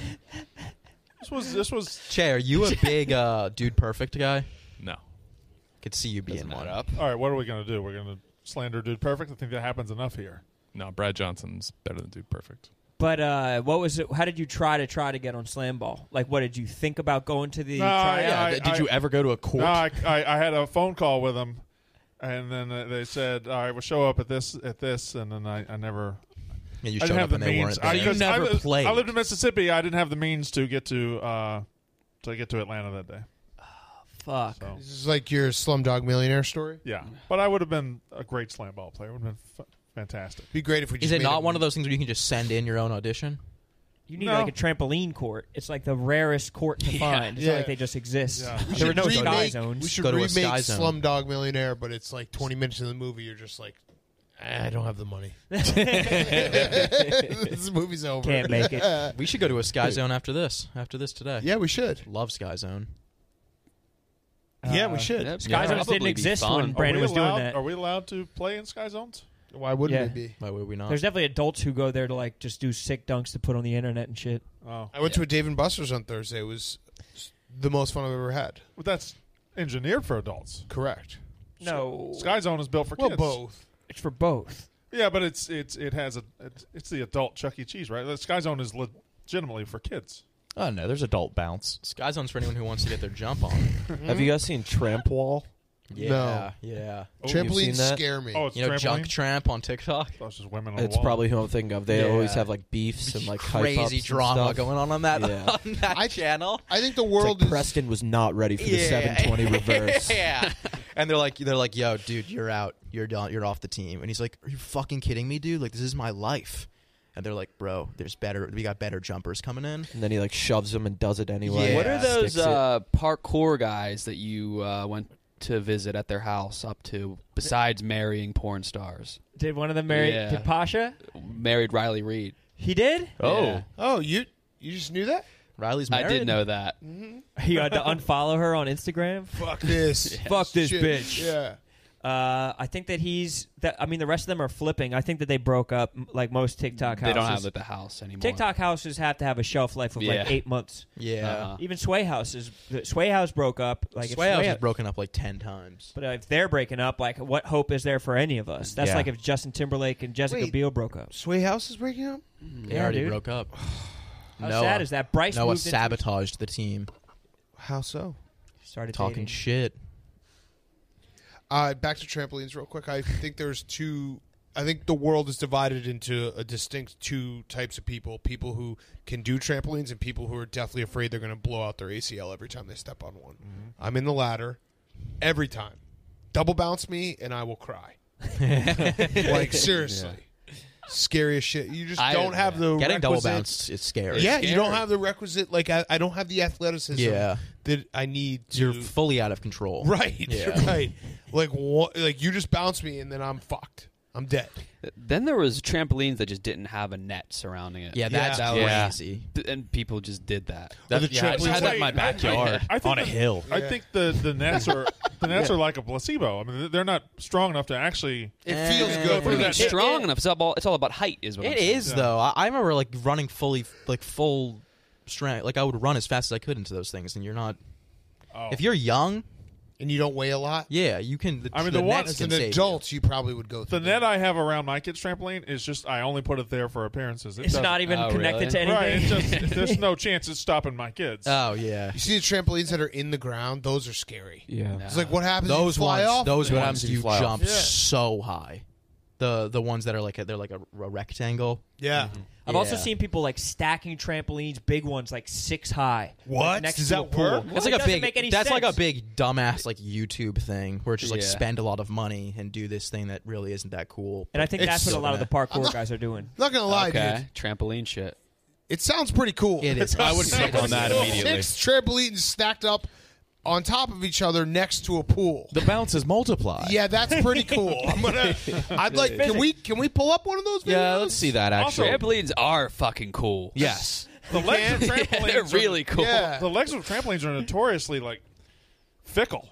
F: This was.
A: Che, are you a big Dude Perfect guy?
H: No.
A: Could see you being one.
G: Up.
F: All right, what are we going to do? We're going to slander Dude Perfect? I think that happens enough here.
H: No, Brad Johnson's better than Dude Perfect.
K: But what was it? How did you try to get on Slam Ball? Like, what did you think about going to the tryout?
M: Did you ever go to a court?
F: No, I had a phone call with them, and then they said, "All right, we'll show up at this," and then I never.
A: Yeah, you
F: I
A: showed
F: didn't
A: up
F: have
A: and
F: the
A: they
F: means.
A: weren't there. You never played.
F: I lived in Mississippi. I didn't have the means to get to Atlanta that day.
K: Fuck.
F: So,
E: This is like your Slumdog Millionaire story.
F: yeah, but I would have been a great slam ball player. It would have been fantastic.
E: Be great if we. Just
A: Is it
E: made
A: not one of those things where you can just send in your own audition?
K: You need
F: No.
K: like a trampoline court. It's like the rarest court to find. It's
E: Yeah.
K: not like they just exist.
F: Yeah.
E: We
K: There were
E: should
K: no
E: remake-
K: sky zones.
E: We should
A: Go to a
E: remake
A: Sky Zone.
E: Slumdog Millionaire, but it's like 20 minutes in the movie. You're just like, I don't have the money. This movie's over.
K: Can't make it.
A: We should go to a Sky Zone after this today.
E: Yeah, we should.
A: Love Sky Zone.
E: Yeah, we should.
G: Yep.
K: Sky Zones didn't
G: Probably be
K: exist
G: fun.
K: when Brandon was doing that.
F: Are we allowed to play in Sky Zones?
E: Why wouldn't
K: Yeah.
E: we be?
A: Why would we not?
K: There's definitely adults who go there to like just do sick dunks to put on the internet and shit.
F: Oh,
E: I went to a Dave and Buster's on Thursday. It was the most fun I've ever had.
F: but that's engineered for adults.
E: Correct.
K: No,
F: Sky Zone is built for
E: Well,
F: kids.
E: both.
K: it's for both.
F: Yeah, but it's the adult Chuck E. Cheese, right? The Sky Zone is legitimately for kids.
M: Oh no, there's adult bounce.
A: Sky Zone's for anyone who wants to get their jump on.
M: Have you guys seen Tramp Wall?
A: Yeah, yeah.
M: you've seen
E: Trampolines
M: that?
E: scare me.
F: Oh, it's
A: You know,
F: trampoline?
A: Junk Tramp on TikTok.
F: That's just women on
M: It's
F: the wall.
M: probably who I'm thinking of. They
A: Yeah.
M: always have like beefs and like hype ups
A: Crazy
M: and
A: drama
M: stuff.
A: going on that
M: Yeah.
A: on that channel.
E: I think the
M: It's
E: world
M: like
E: is.
M: Preston was not ready for the 720 reverse.
A: Yeah. And they're like, yo, dude, you're out. You're done. You're off the team. And he's like, are you fucking kidding me, dude? Like, this is my life. And they're like, bro, we got better jumpers coming in.
M: And then he like shoves him and does it anyway.
A: Yeah.
G: What are those
M: Sticks it.
G: parkour guys that you went to visit at their house up to, besides marrying porn stars?
K: Did one of them marry?
G: Yeah.
K: Did Pasha?
G: Married Riley Reid.
K: He did.
G: Yeah.
E: Oh, you just knew that?
A: Riley's
G: I
A: married.
G: did know that.
K: He had to unfollow her on Instagram.
E: Fuck this.
K: Fuck this
E: Shit.
K: bitch.
E: Yeah.
K: I think that the rest of them are flipping. I think that they broke up like most TikTok houses.
G: They don't have like the house anymore.
K: TikTok houses have to have a shelf life of
G: Yeah.
K: like 8 months.
A: Yeah.
G: Uh-huh.
K: Even Sway House broke up. Like if
A: Sway House
K: Sway-
A: has broken up like 10 times.
K: But if they're breaking up, like what hope is there for any of us? That's
M: Yeah.
K: like if Justin Timberlake and Jessica
E: Wait.
K: Biel broke up.
E: Sway House is breaking up?
A: They already
K: dude.
A: broke up.
K: How sad is that? Bryce
A: Noah
K: moved into-
A: sabotaged the team.
E: How so?
K: started
A: Talking
K: dating.
A: shit.
E: Back to trampolines real quick. I think there's two. I think the world is divided into a distinct two types of people. People who can do trampolines and people who are deathly afraid they're going to blow out their ACL every time they step on one.
F: Mm-hmm.
E: I'm in the latter every time. Double bounce me and I will cry. Like, seriously. Scary as shit. You just don't have the
A: Getting double
E: requisite-
A: bounced is scary.
E: Yeah, you don't have the requisite, like, I don't have the athleticism
A: Yeah.
E: that I need to.
A: You're fully out of control.
E: Right,
A: Yeah.
E: right. Like, like you just bounce me and then I'm fucked. I'm dead.
G: Then there was trampolines that just didn't have a net surrounding it.
A: Yeah, that's crazy.
G: And people just did that.
M: I had that in my
F: I
M: backyard
F: think
M: on a
F: the-
M: hill.
F: I think the nets are like a placebo. I mean, they're not strong enough to actually.
E: It feels
F: go
E: good.
F: through that.
G: Strong enough. It's all about height, is what I'm
A: It
G: saying.
A: is though. I remember like running full strength. Like I would run as fast as I could into those things, and you're not.
F: Oh.
A: If you're young,
E: And you don't weigh a lot.
A: yeah, you can.
F: I mean,
A: the
F: the one-
A: nets
E: As
A: can
E: an
A: save you.
E: adult, you probably would go
F: The
E: through
F: net I have around my kid's trampoline is just I only put it there for appearances.
K: It's not even
G: Oh,
K: connected
G: really?
K: to
F: right.
K: anything.
F: It's just there's no chance it's stopping my kids.
A: Oh yeah,
E: You see the trampolines that are in the ground? Those are scary.
M: Yeah.
E: It's like, what happens if
A: those
E: you fly
A: ones.
E: off?
A: Those
E: of it?
A: ones you
M: fly off.
A: jump
E: Yeah.
A: so high. The ones that are like they're like a rectangle.
E: Yeah.
K: I've also
A: Yeah.
K: seen people like stacking trampolines, big ones like 6 high.
E: What?
K: Like, next
E: Does
K: to
E: that
K: a pool.
E: work?
K: Well,
A: That's
K: it
A: like a
K: doesn't
A: big.
K: make any
A: That's like a
K: sense.
A: big dumbass like YouTube thing where it's just like
G: Yeah.
A: spend a lot of money and do this thing that really isn't that cool.
K: And I think
E: It's
K: that's what a
E: so
K: lot of the
E: bad.
K: parkour guys are doing.
E: I'm not going to lie,
G: Okay.
E: dude.
G: Trampoline shit.
E: It sounds pretty cool.
A: It is.
M: I would click on that immediately.
E: 6 trampolines stacked up on top of each other next to a pool.
M: The bounces multiply.
E: Yeah, that's pretty cool. I'd like. Can we pull up one of those videos?
M: Yeah, let's see that actually.
G: Trampolines are fucking cool.
M: Yes.
F: The legs of trampolines
G: They're
F: are-
G: really cool.
E: Yeah.
F: The legs of trampolines are notoriously like fickle.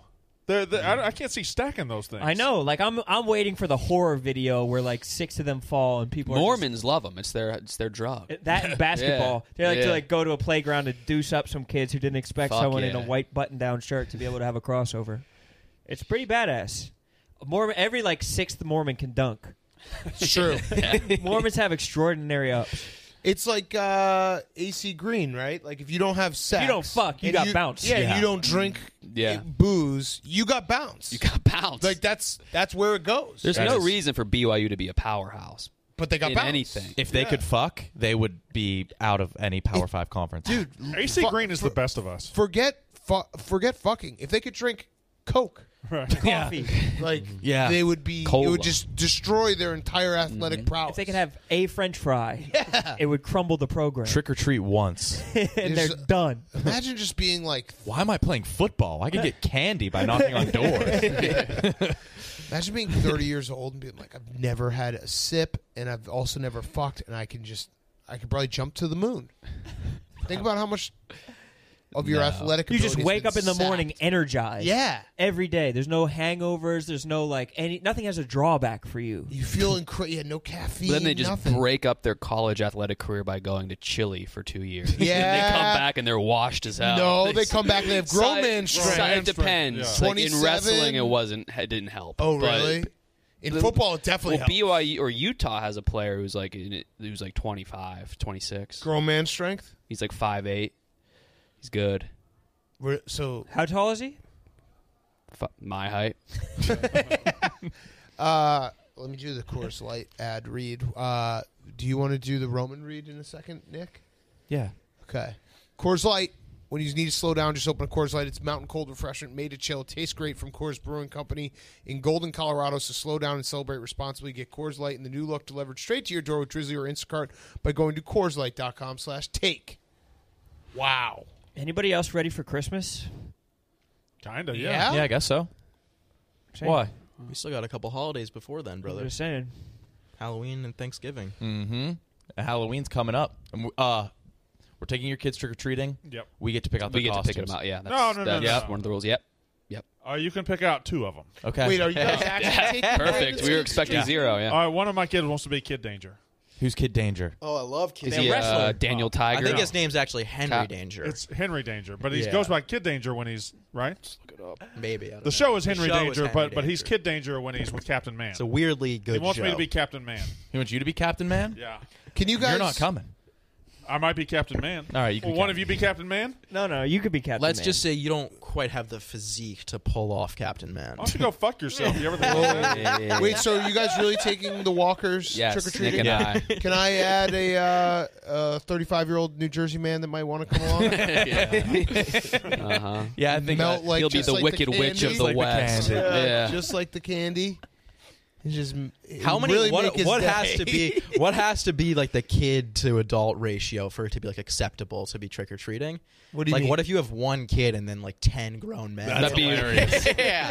F: I can't see stacking those things.
K: I know. Like I'm waiting for the horror video where like 6 of them fall and people are
G: Mormons love them. It's their drug.
K: that and basketball. They like
G: Yeah.
K: to like go to a playground and deuce up some kids who didn't expect
G: Fuck
K: someone in
G: yeah.
K: a white button-down shirt to be able to have a crossover. It's pretty badass. Mormon, every like 6th Mormon can dunk.
E: It's true.
K: Mormons have extraordinary ups.
E: It's like AC Green, right? Like if you don't have sex,
K: you don't fuck, you
E: and
K: got bounce.
E: Yeah, you don't drink booze, you got bounce.
G: You got bounce.
E: Like that's where it goes.
G: There's no reason for BYU to be a powerhouse.
E: But they got
G: in
E: bounce.
G: anything.
M: If they could fuck, they would be out of any Power 5 conference.
E: Dude,
F: AC Green is the best of us.
E: Forget fucking. If they could drink Coke,
K: coffee,
E: like
M: Yeah.
E: they would be.
G: Cola.
E: It would just destroy their entire athletic prowess.
K: If they could have a French fry, it would crumble the program.
M: Trick or treat once.
K: And they're done.
E: Imagine just being like,
M: Why am I playing football? I can get candy by knocking on doors.
E: imagine being 30 years old and being like, I've never had a sip, and I've also never fucked, and I could probably jump to the moon. Think about how much of your athletic.
K: You just
E: ability has
K: wake
E: been
K: up in the
E: sapped.
K: morning energized.
E: Yeah.
K: Every day. There's no hangovers. There's no nothing has a drawback for you.
E: You feel incredible. No caffeine.
G: Then they just
E: nothing.
G: break up their college athletic career by going to Chile for 2 years.
E: Yeah.
G: And they come back and they're washed as hell.
E: No, they come back and they have grown man strength.
G: It depends.
E: Yeah.
G: Like in
E: 27.
G: wrestling, it didn't help.
E: Oh,
G: But
E: really? In football, it definitely helps.
G: BYU or Utah has a player who's like 25, 26.
E: Grown man strength?
G: He's like 5'8". He's good.
E: So
K: how tall is he?
G: My height.
E: Let me do the Coors Light ad read. Do you want to do the Roman read in a second, Nick?
M: Yeah.
E: Okay. Coors Light. When you need to slow down, just open a Coors Light. It's mountain cold refreshment made to chill. It tastes great from Coors Brewing Company in Golden, Colorado. So slow down and celebrate responsibly. Get Coors Light in the new look delivered straight to your door with Drizzly or Instacart by going to CoorsLight.com/take. Wow.
K: Anybody else ready for Christmas?
F: Kinda,
E: Yeah?
M: Yeah, I guess so.
K: Same.
M: Why?
A: We still got a couple holidays before then, brother.
K: I'm just saying.
A: Halloween and Thanksgiving.
M: Mm-hmm. Halloween's coming up. We're taking your kids trick-or-treating.
F: Yep.
M: We get to pick out
G: We
M: the
G: get
M: costumes.
G: to pick them out. Yeah.
F: No.
G: That's one of the rules. Yep.
F: You can pick out 2 of them.
M: Okay.
E: Wait, are you guys actually taking
G: Perfect. We were expecting 0. Yeah.
F: All right, one of my kids wants to be Kid Danger.
M: Who's Kid Danger?
E: Oh, I love kids.
G: Is he Daniel Tiger?
A: I think his name's actually Henry Danger.
F: It's Henry Danger, but he
A: Yeah.
F: goes by Kid Danger when he's right.
A: Look it up. Maybe. I don't
F: The
A: know.
F: show is
A: The
F: Henry
A: show is
F: Danger,
A: Henry
F: but he's
A: Danger.
F: Kid Danger when he's with Captain Man.
A: It's a weirdly good
F: He wants
A: show.
F: me to be Captain Man.
M: He wants you to be Captain Man?
F: Yeah.
E: Can you guys?
M: You're not coming.
F: I might be Captain Man.
M: All right, you can
F: Well,
M: be
F: one
M: Captain
F: of you be Captain Man?
K: No, you could be Captain
A: Let's
K: Man.
A: just say you don't quite have the physique to pull off Captain Man.
F: Why don't you go fuck yourself? You ever think about that?
E: Wait, so are you guys really taking the walkers
G: Yes,
E: trick-or-treating?
G: Nick and I.
E: Can I add a 35-year-old New Jersey man that might want to come along?
G: Uh-huh.
M: Yeah, I think
E: Melt like
G: He'll be
E: just
G: the
E: like
G: Wicked Witch
E: candy?
G: of the
M: like the
G: West.
M: candy.
G: Yeah.
E: Just like the candy. It's just
A: How many?
E: Really make his
A: what
E: day.
A: has to be? What has to be like the kid to adult ratio for it to be like acceptable to be trick or treating?
E: What do you
A: like?
E: mean?
A: What if you have one kid and then like 10 grown men?
G: That'd be hilarious.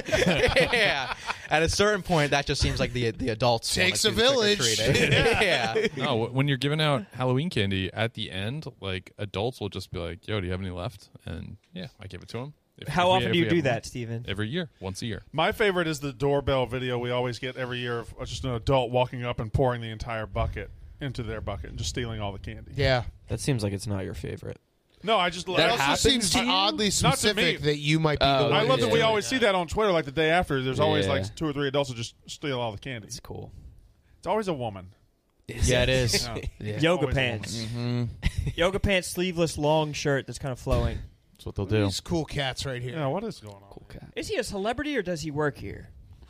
A: yeah. At a certain point, that just seems like the adults wanna
E: Takes a
A: do the
E: village.
A: trick-or-treating. yeah.
H: No, when you're giving out Halloween candy at the end, like adults will just be like, "Yo, do you have any left?" And yeah, I give it to them.
K: How often do you do that, Steven?
H: Every year, once a year.
F: My favorite is the doorbell video we always get every year of just an adult walking up and pouring the entire bucket into their bucket and just stealing all the candy.
E: Yeah.
L: That seems like it's not your favorite.
F: No, I just
E: That
F: I
E: also
F: also
E: seems oddly
F: Not to me.
E: specific that you might be the one.
F: I love that
E: who's
F: we
E: doing
F: always see that on Twitter, like the day after. There's always
G: Yeah.
F: like 2 or 3 adults who just steal all the candy.
G: It's cool.
F: It's always a woman.
M: Yeah, it is.
F: Yeah.
K: Yoga
F: Always a
K: pants.
F: woman.
K: Yoga pants, sleeveless, long shirt that's kind of flowing.
M: That's what they'll do.
E: These cool cats right here.
F: Yeah, what is going on?
G: Cool cat.
K: Is he a celebrity or does he work here?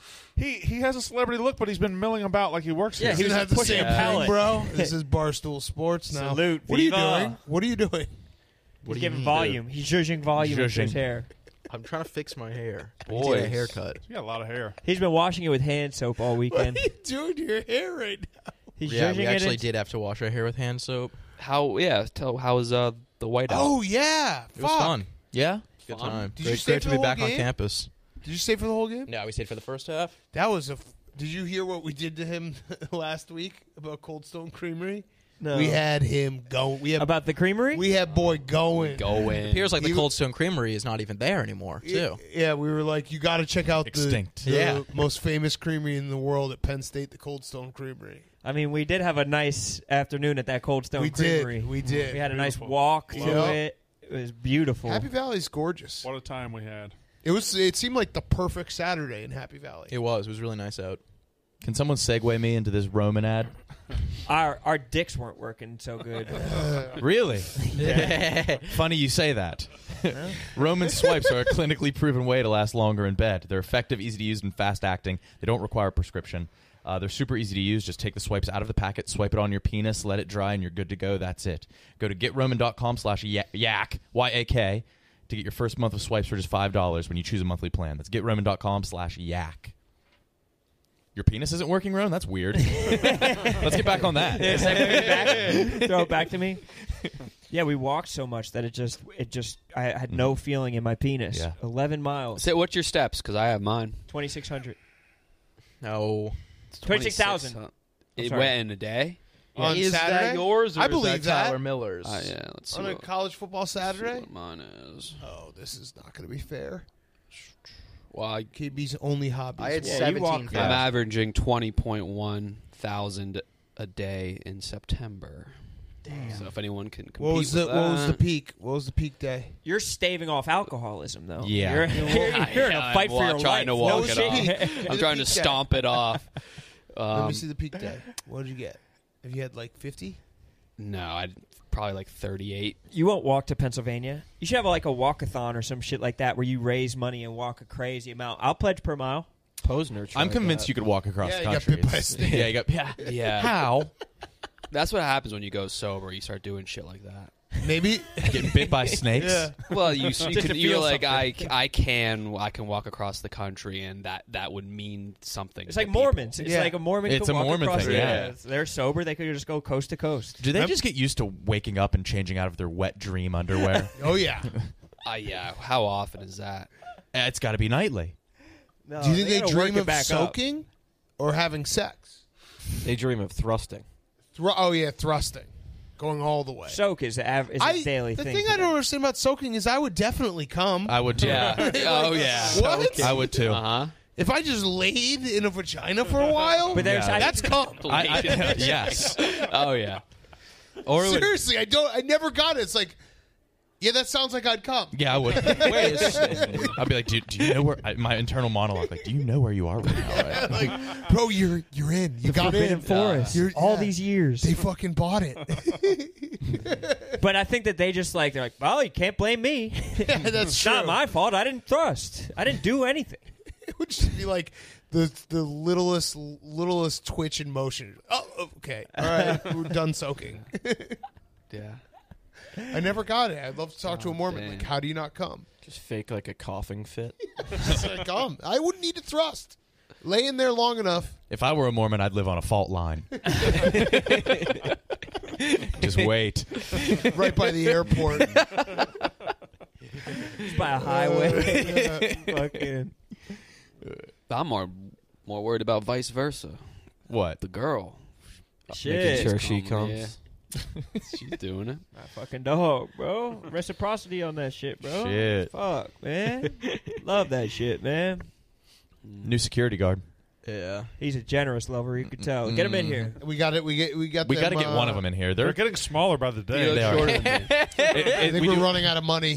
F: He has a celebrity look, but he's been milling about like he works
K: Yeah,
F: here.
K: he
E: Doesn't
K: was
E: have the
K: pushing
E: same
K: a
E: thing,
K: pallet.
E: bro. This is Barstool Sports now.
K: Salute,
E: What are you
K: Viva.
E: doing? What are you doing?
K: He's giving volume. He's judging volume into his
M: Zhuzhing.
K: hair.
A: I'm trying to fix my hair. I
G: Boys.
A: need a haircut.
F: You got a lot of hair.
K: He's been washing it with hand soap all weekend.
E: What are you doing to your hair right now?
K: He's
A: Yeah,
K: judging
A: we
K: it.
A: actually did have to wash our hair with hand soap.
G: How was the whiteout?
E: Oh, yeah.
A: It was fun.
M: Yeah?
A: Good
G: Fun.
A: time.
E: Did you
A: Great,
E: stay
A: great
E: for
A: to
E: the
A: be back
E: whole
A: on
E: game?
A: campus.
E: Did you stay for the whole game?
A: Yeah, we stayed for the first half.
E: That was a. Did you hear what we did to him last week about Cold Stone Creamery?
K: No.
E: We had him going. We had
K: About the creamery?
E: we had boy going.
A: It appears like the
E: You-
A: Cold Stone Creamery is not even there anymore, too.
E: Yeah, we were like, you got to check out
M: Extinct.
E: the
A: Yeah.
E: most famous creamery in the world at Penn State, the Cold Stone Creamery.
K: I mean, we did have a nice afternoon at that Cold Stone
E: We
K: Creamery.
E: did. We did.
K: We had a nice
F: Beautiful.
K: walk to
E: Yeah.
K: it. It was beautiful.
E: Happy Valley's gorgeous.
F: What a time we had.
E: It seemed like the perfect Saturday in Happy Valley.
A: It was. It was really nice out.
M: Can someone segue me into this Roman ad?
K: Our dicks weren't working so good.
M: Really?
K: Yeah.
M: Funny you say that. Roman swipes are a clinically proven way to last longer in bed. They're effective, easy to use, and fast acting. They don't require a prescription. They're super easy to use. Just take the swipes out of the packet, swipe it on your penis, let it dry, and you're good to go. That's it. Go to GetRoman.com/yak, Y-A-K, to get your first month of swipes for just $5 when you choose a monthly plan. That's GetRoman.com/yak. Your penis isn't working, Roman? That's weird. Let's get back on that.
K: Throw it back to me. Yeah, we walked so much that I had no feeling in my penis.
M: Yeah.
K: 11 miles.
G: Say, what's your steps? Because I have mine.
K: 2,600.
A: No.
K: 26,000.
G: It went in a day?
E: On
A: is
E: Saturday?
A: that yours or
E: I
A: is
E: believe
A: that Tyler
E: that.
A: Miller's?
G: Yeah, let's see.
E: On a
G: what-
E: college football Saturday?
G: what mine is.
E: Oh, this is not going to be fair.
G: Well,
E: KB's only hobby.
A: I had
E: is
A: 17,000.
G: I'm averaging 20.1 thousand a day in September.
K: Damn.
G: So if anyone can compete
E: What was
G: with
E: the What was the
G: that-
E: peak? What was the peak day?
K: You're staving off alcoholism, though.
M: Yeah.
K: You're in a fight for your
G: trying to
K: life.
G: walk
K: No
G: it
K: shit.
G: off. I'm trying to stomp it off.
E: Let me see the peak day. What did you get? Have you had like 50?
G: No, I'd probably like 38.
K: You won't walk to Pennsylvania. You should have like a walkathon or some shit like that where you raise money and walk a crazy amount. I'll pledge per mile.
L: Posner.
M: I'm convinced you could walk across
E: Yeah,
M: the
E: you got
M: country.
E: bit by a snake.
M: Yeah, you got.
G: Yeah.
M: How?
G: That's what happens when you go sober. You start doing shit like that.
E: Maybe
M: Getting bit by snakes?
E: Yeah.
G: Well, you
K: to
G: could, you're
K: feel
G: like
K: something.
G: I can walk across the country, and that would mean something.
K: It's like
G: to people.
K: Mormons. It's
E: Yeah.
K: like a Mormon.
M: It's
K: could
M: a
K: walk
M: Mormon
K: across
M: thing,
K: the-
M: yeah.
K: They're sober. They could just go coast to coast.
M: Do they just get used to waking up and changing out of their wet dream underwear?
E: Oh yeah.
G: Yeah. How often is that?
M: It's got to be nightly.
K: No,
E: Do you think they
K: gotta work
E: dream
K: it
E: of
K: back up.
E: soaking or having sex?
L: They dream of thrusting.
E: Thrusting, going all the way.
K: Soak is a daily
E: the
K: thing.
E: thing
K: for
E: I don't
K: them.
E: understand about soaking is I would definitely come.
M: I would too.
G: Yeah. Oh yeah.
E: What?
M: I would too.
G: Uh huh.
E: If I just laid in a vagina for a while,
K: But there's-
M: Yeah.
E: that's cum.
M: Yes.
G: Oh yeah. Or it would,
E: Seriously, I never got it. It's like, yeah, that sounds like I'd come.
M: Yeah, I would. Wait, I'd be like, do you know where? My internal monologue, like, do you know where you are right now? Right?
E: Like, bro, you're in. You got
K: Forbidden
E: in.
K: Forest.
E: You're-
K: all
E: yeah.
K: these years.
E: They fucking bought it.
K: But I think that they just like, they're like, well, you can't blame me.
E: That's
K: It's
E: true.
K: not my fault. I didn't thrust. I didn't do anything.
E: It would just be like the littlest twitch in motion. Oh, okay. All right, we're done soaking.
G: yeah.
E: I never got it. I'd love to talk to a Mormon.
G: dang.
E: Like, how do you not come?
L: Just fake like a coughing fit.
E: It's like, come. I wouldn't need to thrust. Lay in there long enough.
M: If I were a Mormon, I'd live on a fault line. Just wait.
E: Right by the airport.
K: Just by a highway. Fucking.
G: I'm more worried about vice versa.
M: What?
G: The girl.
K: Shit.
L: Making sure she
G: Come,
L: comes.
G: yeah. She's doing it.
K: My fucking dog, bro. Reciprocity on that shit, bro.
M: Shit.
K: Fuck, man. Love that shit, man.
M: New security guard.
A: Yeah.
K: He's a generous lover. You could tell. Get him in here.
E: We got it. We got.
M: We got to
E: them,
M: get one of them in here.
F: They're getting smaller by the day.
M: They are.
E: I think we're running out of money.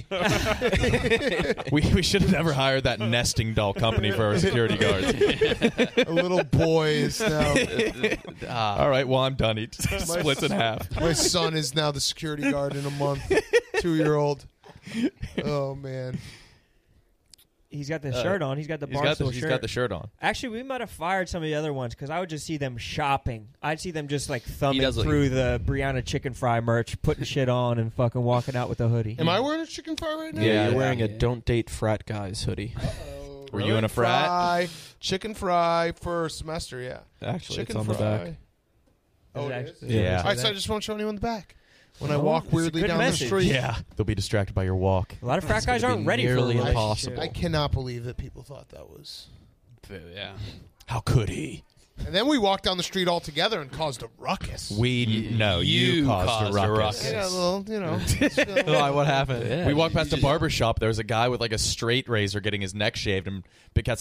M: We should have never hired that nesting doll company for our security guards.
E: A little boy is now.
M: All right, well, I'm done. He splits in half.
E: My son is now the security guard in a month. 2-year-old. Oh man.
K: He's got the shirt on. He's got the
M: He's got
K: Barstool
M: he's
K: shirt.
M: got the shirt on.
K: Actually, we might have fired some of the other ones because I would just see them shopping. I'd see them just like thumbing
G: does look-
K: through the Brianna chicken fry merch, putting shit on, and fucking walking out with a hoodie.
E: Am I wearing a chicken fry right now?
L: Yeah, you're wearing a "Don't Date Frat Guys" hoodie.
M: Were you in a frat?
E: Fry, chicken fry for semester, yeah.
L: Actually,
E: Chicken
L: it's on the
E: fry.
L: back.
E: Oh,
K: Is it
E: it
K: actually-
E: is?
M: Yeah.
E: All right, so I just won't show anyone the back. When I
K: Oh,
E: walk
K: it's a
E: weirdly
K: good
E: down
K: message.
E: the street.
M: Yeah, they'll be distracted by your walk.
K: A lot of frat
L: It's
K: guys
L: gonna
K: aren't
L: be
K: ready for
L: nearly
K: that
L: impossible.
E: I
K: shit.
E: cannot believe that people thought that was.
G: Yeah.
M: How could he?
E: And then we walked down the street all together and caused a ruckus.
M: You caused a ruckus.
E: Yeah, well, you know.
A: Why? What happened?
G: Yeah.
M: We walked past a barber shop. There was a guy with like a straight razor getting his neck shaved, and Big Cat's like,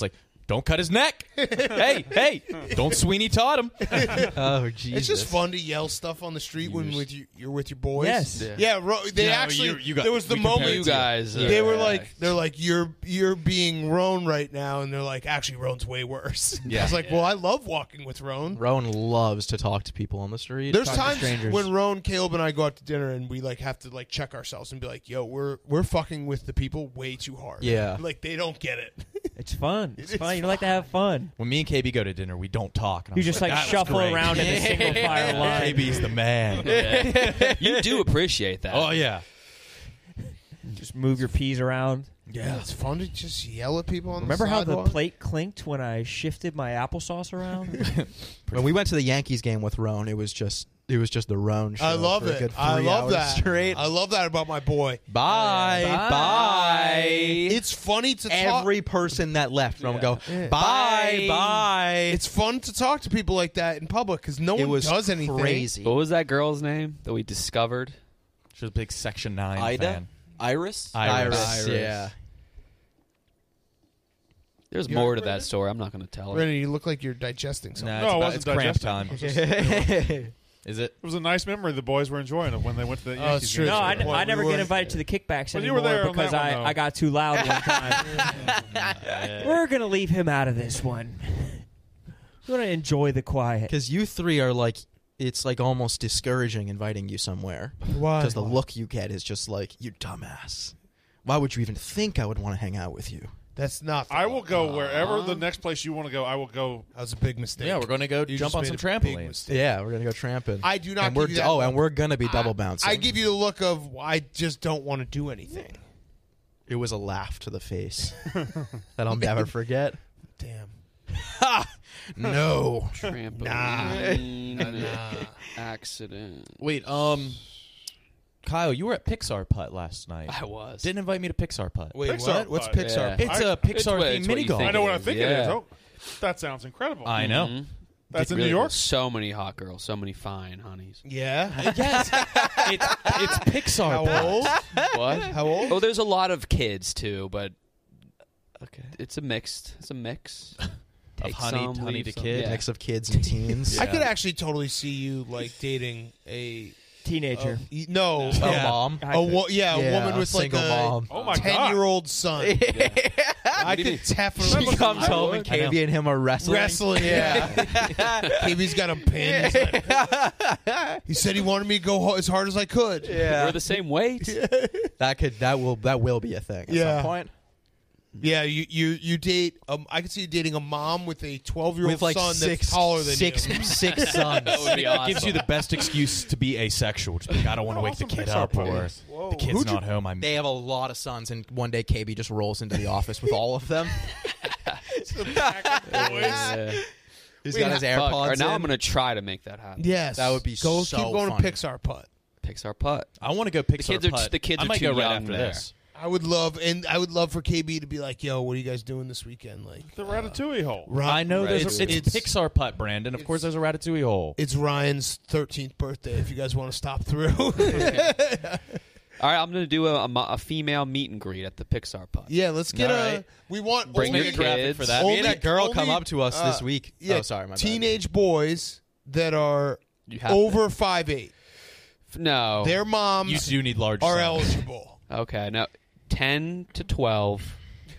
M: Don't cut his neck. hey, don't Sweeney Todd him.
A: Oh, Jesus.
E: It's just fun to yell stuff on the street when you're with your boys.
K: Yes.
E: Yeah. They
M: No,
E: actually.
M: you got-
E: there was the
M: we compared
E: moment
G: You guys.
E: they were like, they're like, you're being Roan right now, and they're like, actually, Roan's way worse. I was like, well, I love walking with Roan.
A: Rowan loves to talk to people on the street.
E: There's
K: Talk to
E: times
K: strangers.
E: when Roan, Caleb, and I go out to dinner, and we like have to like check ourselves and be like, yo, we're fucking with the people way too hard.
A: Yeah.
E: Like they don't get it.
K: It's fun. It's
E: is
K: fun. You like to have fun.
M: When me and KB go to dinner, we don't talk. And
K: You
M: I'm
K: just like
M: "That was
K: shuffle
M: great."
K: around in a single file line.
M: KB's the man.
G: You do appreciate that.
M: Oh yeah.
K: Just move your peas around.
E: Yeah, it's fun to just yell at people on
K: Remember
E: the
K: how the
E: sidewalk.
K: plate clinked when I shifted my applesauce around?
A: When we went to the Yankees game with Roan, it was just the Roan show.
E: I love
A: for a
E: it.
A: good
E: I
A: 3
E: love
A: hours
E: that.
A: straight.
E: I love that about my boy.
A: Bye.
E: It's funny to talk.
A: Every person that left, Roan would go, bye.
E: It's fun to talk to people like that in public because no
A: It
E: one
A: was
E: does anything.
A: crazy.
G: What was that girl's name that we discovered?
M: She was a big Section 9
L: Ida?
M: fan.
L: Iris?
A: Iris. Yeah.
G: There's
E: You're-
G: more to that story. I'm not going to tell it.
E: Rennie, you look like you're digesting something.
M: Nah,
F: No, it
M: it's,
F: wasn't
M: it's cramp
F: digesting.
M: time. Is it?
F: It was a nice memory the boys were enjoying of when they went to the Yankees
E: it's true.
F: game.
K: No,
E: Well,
K: I never
E: we
K: get
E: were-
K: invited to the kickbacks
F: Well, you
K: anymore
F: were there on
K: because
F: that one, though.
K: I got too loud one time. We're going to leave him out of this one. We're going to enjoy the quiet.
A: Because you three are like, it's like almost discouraging inviting you somewhere.
E: Why?
A: Because the look you get is just like, you dumbass. Why would you even think I would want to hang out with you?
E: That's not.
F: I will go wherever the next place you want to go. I will go.
E: That was a big mistake.
M: Yeah, we're going to go
E: You
M: jump
E: just
M: on
E: made
M: some
E: a big
M: trampolines.
E: mistake.
A: Yeah, we're going to go tramping.
E: I do not
A: and we're
E: give you that
A: and
E: look.
A: we're going to be double bouncing.
E: I give you the look of I just don't want to do anything.
A: It was a laugh to the face that I'll never forget.
E: Damn.
A: No.
G: Trampoline accident.
M: Wait, Kyle, you were at Pixar Putt last night.
G: I was.
M: Didn't invite me to Pixar Putt.
E: Wait,
F: Pixar
E: what? What's
F: Putt.
E: Pixar?
G: Yeah.
M: It's a Pixar themed mini golf.
F: I know what I think it is.
G: Yeah.
F: Oh, that sounds incredible.
M: I know.
G: Mhm.
F: That's in
G: Really
F: New York.
G: cool. So many hot girls. So many fine honeys.
E: Yeah.
M: Yes, it's Pixar.
E: How
M: Putt.
E: old?
G: What?
E: How old?
G: Oh, there's a lot of kids too, but
M: Okay.
G: it's a mix. Take
M: honey-
G: some,
M: honey
G: leave
M: to
G: some.
M: kid?
G: Yeah.
A: Mix of kids and teens.
E: I could actually totally see you like dating a
K: Teenager.
E: no,
A: A mom.
K: I
E: a
K: could.
E: woman
A: Yeah,
E: with like
A: single
E: a
A: mom.
F: Oh my God.
E: 10-year-old son. I could definitely.
A: She comes
E: I
A: home
E: would.
A: and KB and him are wrestling.
E: Wrestling, yeah. KB's got him pinned. He's like- he said he wanted me to go as hard as I could.
G: We're the same weight.
A: That will be a thing at
E: Yeah.
A: some point.
E: Yeah, you date. I could see you dating a mom with a 12-year-old
A: With like
E: son
A: six
E: that's taller than
A: six
E: you.
A: six sons.
G: That would be awesome.
M: Gives you the best excuse to be asexual. Just be like, I don't want to wake the
F: awesome
M: kid
F: Pixar
M: up,
F: Putt
M: or
F: is. Whoa.
M: the kid's
E: Who'd
M: not home. I'm.
A: They have a lot of sons, and one day KB just rolls into the office with all of them.
G: Yeah.
A: He's got his
G: Fuck.
A: AirPods
G: All right, now
A: in.
G: I'm going to try to make that happen.
E: Yes,
A: That would be
E: go
A: so
E: keep going
A: funny.
E: to Pixar Putt.
G: Pixar Putt.
M: I want to go Pixar
G: kids are-
M: Putt.
G: the kids
M: I
G: are
M: might
G: too
M: go right
G: young
M: after
G: there.
M: this.
E: I would love for KB to be like, "Yo, what are you guys doing this weekend?" Like
F: The Ratatouille hole.
M: I know there's
E: it's,
M: it's Pixar Putt, Brandon. Of course, there's a Ratatouille hole.
E: It's Ryan's 13th birthday. If you guys want to stop through,
G: All right, I'm going to do a female meet and greet at the Pixar Putt.
E: yeah, let's get
M: All
E: a.
M: right.
E: We want
G: Bring
E: only,
G: your kids.
M: for that.
A: Me and a girl
E: only-
A: come up to us this week.
E: Yeah,
A: Oh, sorry, my bad.
E: teenage boys that are
G: You have
E: over 5'8".
G: No.
E: Their moms
M: You do need large.
E: are
M: sons.
E: eligible.
G: Okay, now 10 to 12,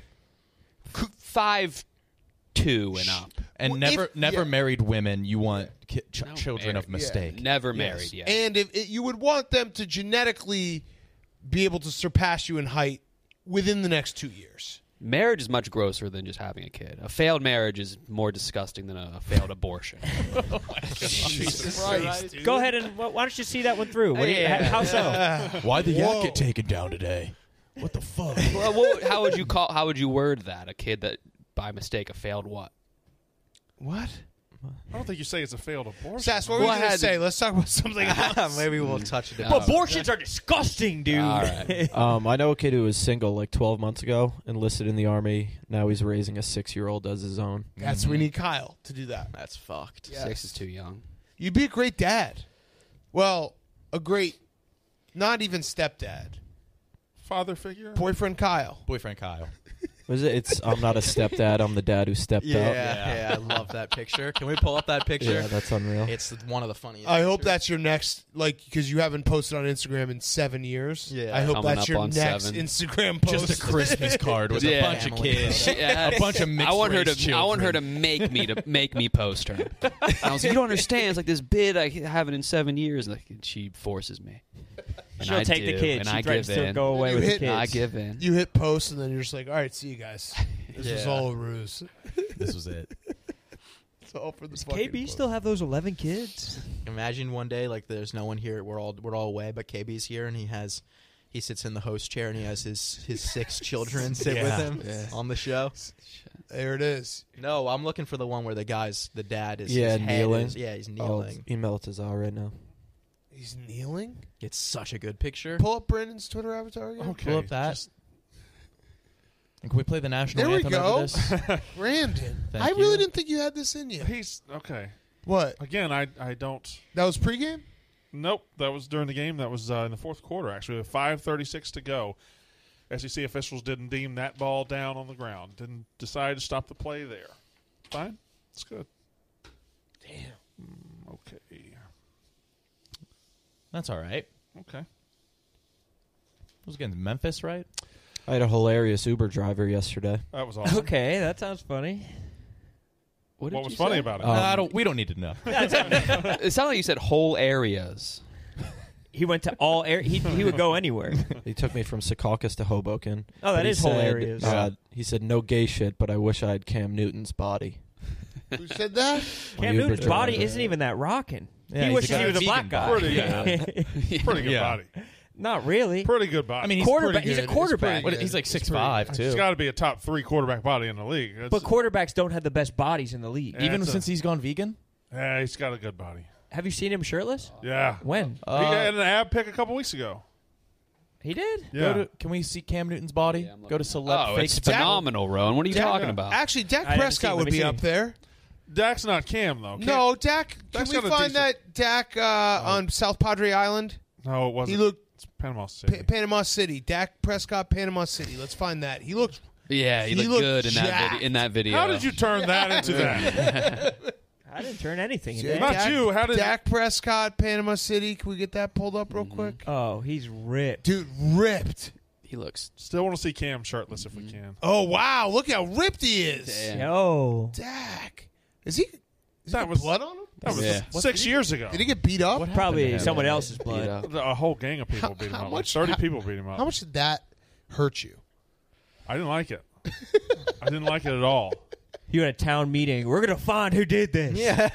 G: 5'2" and up.
M: And
E: Well,
M: never
E: if-
M: never
E: yeah.
M: married women. You want
G: No,
M: children of
G: married.
M: mistake.
G: Never
E: Yes.
G: married yet.
E: And if you would want them to genetically be able to surpass you in height within the next 2 years.
G: Marriage is much grosser than just having a kid. A failed marriage is more disgusting than a failed abortion.
E: Jesus Christ, dude.
K: Go ahead and why don't you see that one through? What do you, how so?
M: Why the
E: Whoa.
M: yak get taken down today? What the fuck?
G: Well, how would you word that? A kid that by mistake a failed what?
E: What?
F: I don't think you say it's a failed abortion.
E: Sass, what were you going to say? Let's talk about something else.
A: Maybe we'll touch it.
K: Abortions are disgusting, dude.
G: All right.
L: I know a kid who was single like 12 months ago, enlisted in the Army. Now he's raising a 6-year-old as his own.
E: That's we need Kyle to do that.
A: That's fucked.
E: Yes.
G: 6 is too young.
E: You'd be a great dad. Well, a great, not even stepdad.
F: Father figure.
E: Boyfriend Kyle.
M: Boyfriend Kyle.
L: Was it? It's I'm not a stepdad. I'm the dad who stepped up.
A: Yeah, I love that picture. Can we pull up that picture?
L: Yeah, that's unreal.
A: It's one of the funniest.
E: I hope
A: pictures.
E: that's your next, because you haven't posted on Instagram in 7 years.
A: Yeah.
E: I hope
G: Coming
E: that's
G: up
E: your
G: on
E: next
G: 7.
E: Instagram post.
M: Just a Christmas card with
G: Yeah.
M: a bunch of kids,
G: Yeah.
M: a bunch of mixed
G: I want her
M: race
G: to. I want her to
M: children.
G: make me post her. And I was like, you don't understand. It's like this bid I haven't in 7 years. And she forces me. And
K: She'll
G: I
K: take the
G: do,
K: kids.
G: and
K: She
G: I
K: threatens
G: give
K: to
G: in.
K: go away with the kids.
G: I give in.
E: You hit post, and then you're just like, all right, see you guys. This was
A: Yeah.
E: all a ruse.
M: This was it.
E: It's all for the
K: Does
E: fucking
K: KB
E: post.
K: still have those 11 kids?
A: Imagine one day there's no one here. We're all away, but KB's here, and he sits in the host chair, and he has his 6 children sit with him on the show.
E: There it is.
A: No, I'm looking for the one where the dad is
L: Yeah,
A: his head
L: kneeling.
A: is- he's
L: I'll
A: kneeling.
L: email it to Zal right now.
E: He's kneeling?
A: It's such a good picture.
E: Pull up Brandon's Twitter avatar again.
F: Okay.
M: Pull up that. And can we play the national
E: There we
M: anthem
E: go.
M: over this?
E: Brandon.
M: Thank
E: I really
M: you.
E: didn't think you had this in you.
F: He's okay.
E: What?
F: Again, I don't.
E: That was pregame?
F: Nope, that was during the game. That was in the fourth quarter, actually. With 5:36 to go. SEC officials didn't deem that ball down on the ground. Didn't decide to stop the play there. Fine. It's good. Damn. Okay.
M: That's all right.
F: Okay.
M: It was against Memphis, right?
L: I had a hilarious Uber driver yesterday.
F: That was awesome.
K: Okay, that sounds funny.
F: What was funny about it?
M: We don't need to know.
G: It sounded like you said whole areas.
K: He went to all areas. He would go anywhere.
L: He took me from Secaucus to Hoboken.
K: Oh, that
L: But he
K: is whole
L: said,
K: areas.
L: He said, no gay shit, but I wish I had Cam Newton's body.
E: Who said that?
K: Cam
L: Uber
K: Newton's body
L: driver.
K: isn't even that rocking.
L: Yeah,
K: he
L: he's
K: wishes
L: got
K: he
L: a
K: was a
L: vegan
K: black guy.
F: Pretty good
M: Yeah.
F: body.
K: Not really.
F: Pretty good body.
M: I mean, he's
K: quarterback.
E: pretty
K: He's a
E: good.
K: quarterback.
E: It's pretty
M: He's like
E: It's
M: 6'5",
F: He's
M: too.
F: got to be a top 3 quarterback body in the league. It's-
K: But quarterbacks don't have the best bodies in the league.
F: Yeah.
M: Even
F: it's
M: since he's gone vegan?
F: yeah, he's got a good body.
K: Have you seen him shirtless?
F: Yeah.
K: When?
F: He had an ab pick a couple weeks ago.
K: He did?
F: Yeah.
M: Can we see Cam Newton's body? Go to Celeb
G: Oh,
M: Fake
G: it's
M: Spec-
G: phenomenal, Rowan. What are you talking about?
E: Actually, Dak
K: I haven't
E: Prescott
K: seen-
E: would
K: let me
E: be
K: see.
E: up there.
F: Dak's not Cam, though.
E: No, Dak. Can
F: Dak's
E: we
F: got a
E: find
F: decent-
E: that Dak on South Padre Island?
F: No, it wasn't.
E: He looked
F: It's Panama City.
E: Panama City. Dak Prescott, Panama City. Let's find that. He looked.
G: Yeah, he
E: He
G: looked
E: looked
G: good
E: jacked.
G: in that video.
F: How did you turn that into that?
K: I didn't turn anything into
E: Yeah,
F: Not
K: that.
F: you. How did
E: Dak Prescott, Panama City. Can we get that pulled up real quick?
K: Oh, he's ripped.
E: Dude, ripped.
G: He looks.
F: Still want to see Cam shirtless if we can.
E: Oh wow! Look how ripped he is.
G: Damn.
K: Yo.
E: Dak. Is he? Is
F: That
E: that
F: was-
E: blood on him?
F: That was
G: Yeah.
F: 6 years ago.
E: Did he get beat up?
K: Probably someone
G: Yeah.
K: else's
G: Beat
K: blood.
G: up.
F: A whole gang of people beat him
E: how
F: up.
E: much-
F: 30
E: how-
F: people beat him up.
E: How much did that hurt you?
F: I didn't like it. I didn't like it at all.
K: You had a town meeting. We're gonna find who did this. Yeah.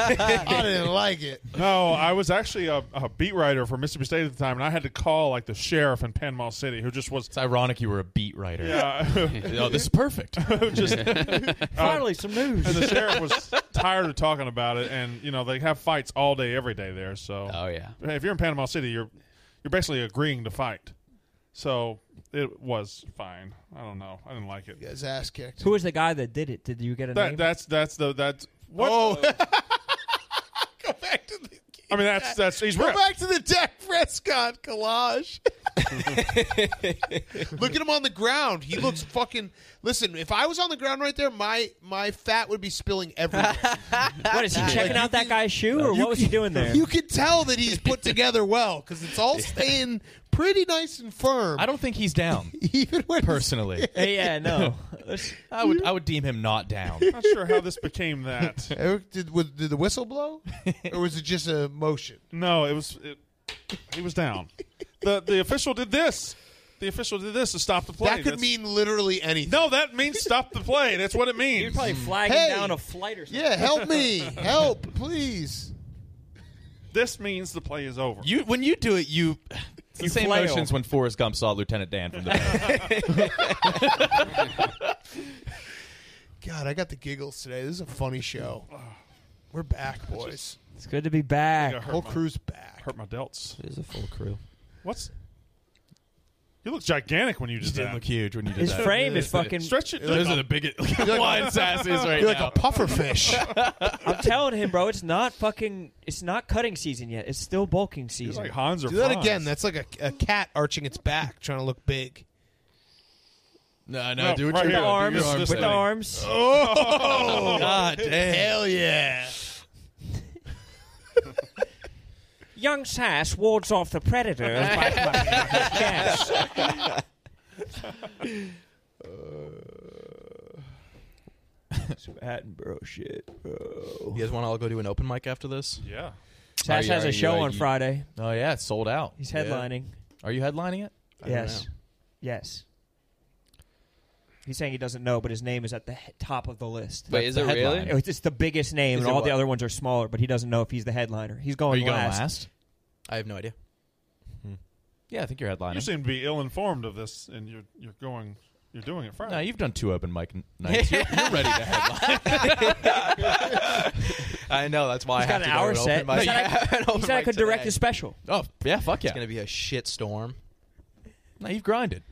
E: I didn't like it.
F: No, I was actually a beat writer for Mississippi State at the time, and I had to call like the sheriff in Panama City, who just was.
M: It's ironic you were a beat writer.
F: Yeah,
M: Oh, this is perfect.
F: just
K: Finally, some news.
F: and the sheriff was tired of talking about it, and they have fights all day, every day there. So
G: Oh yeah.
F: hey, if you're in Panama City, you're basically agreeing to fight. So it was fine. I don't know. I didn't like it.
E: You guys ass kicked.
K: Who was the guy that did it? Did you get a name?
F: That's what.
E: Oh. Go back to the.
F: I mean that's he's
E: Go
F: ripped.
E: back to the Dak Prescott collage. Look at him on the ground. He looks fucking. Listen, if I was on the ground right there, my fat would be spilling everywhere.
K: What is he checking out that guy's shoe, or what was he doing there?
E: You can tell that he's put together well because it's all staying pretty nice and firm.
M: I don't think he's down,
E: Even when
M: personally.
K: Hey, yeah, no.
M: I would deem him not down.
F: Not sure how this became that.
E: Eric, did the whistle blow, or was it just a motion?
F: No, he was down. The official did this. The official did this to stop the play.
E: That could mean literally anything.
F: No, that means stop the play. That's what it means.
K: You're probably flagging
E: Hey.
K: down a flight or something.
E: Yeah, help me, help, please.
F: This means the play is over.
M: When you do it, it's the
K: You
M: same
K: flail.
M: motions when Forrest Gump saw Lieutenant Dan from the back.
E: God, I got the giggles today. This is a funny show. We're back, boys.
K: It's good to be back.
E: Whole crew's back.
F: Hurt my delts.
L: It is a full crew.
F: You look gigantic when you
M: You
F: did
M: did
F: that.
M: look huge when you did
K: His
M: that.
K: frame is fucking.
F: Stretch it.
M: Those are the biggest wine sasses right
E: You're
M: now.
E: like a puffer fish.
K: I'm telling him, bro, it's not cutting season yet. It's still bulking
F: He's
K: season.
F: like Hans or
E: Do that
F: Franz.
E: again. That's like a cat arching its back, trying to look big.
H: No, do it
K: with
H: your
K: the arms.
H: arms
K: With the
H: thing.
K: arms.
E: Oh,
M: God damn.
E: Hell yeah.
K: Young Sass wards off the predators by clutching up his chest. Some Attenborough shit, bro.
A: You guys want to all go do an open mic after this?
F: Yeah.
K: Sass has a show on Friday.
M: Oh, yeah, it's sold out.
K: He's headlining.
M: Are you headlining it?
K: Yes. Yes. He's saying he doesn't know, but his name is at the top of the list.
G: Wait, is it really?
K: It's the biggest name,
M: Is
K: and
M: it
K: all the
M: what?
K: other ones are smaller, but he doesn't know if he's the headliner. He's going
M: Are you
K: last.
M: going last?
A: I have no idea.
M: Yeah, I think you're headlining.
F: You seem to be ill-informed of this, and you're doing it Friday.
M: No, you've done 2 open mic nights. You're ready to headline.
A: I know, that's why
K: He's
A: I
K: got
A: have
K: an
A: to go
K: hour
A: to an
K: set.
A: open mic.
K: He said I could direct a special.
M: Oh, yeah, fuck yeah.
A: It's going to be a shit storm.
M: No, you've grinded.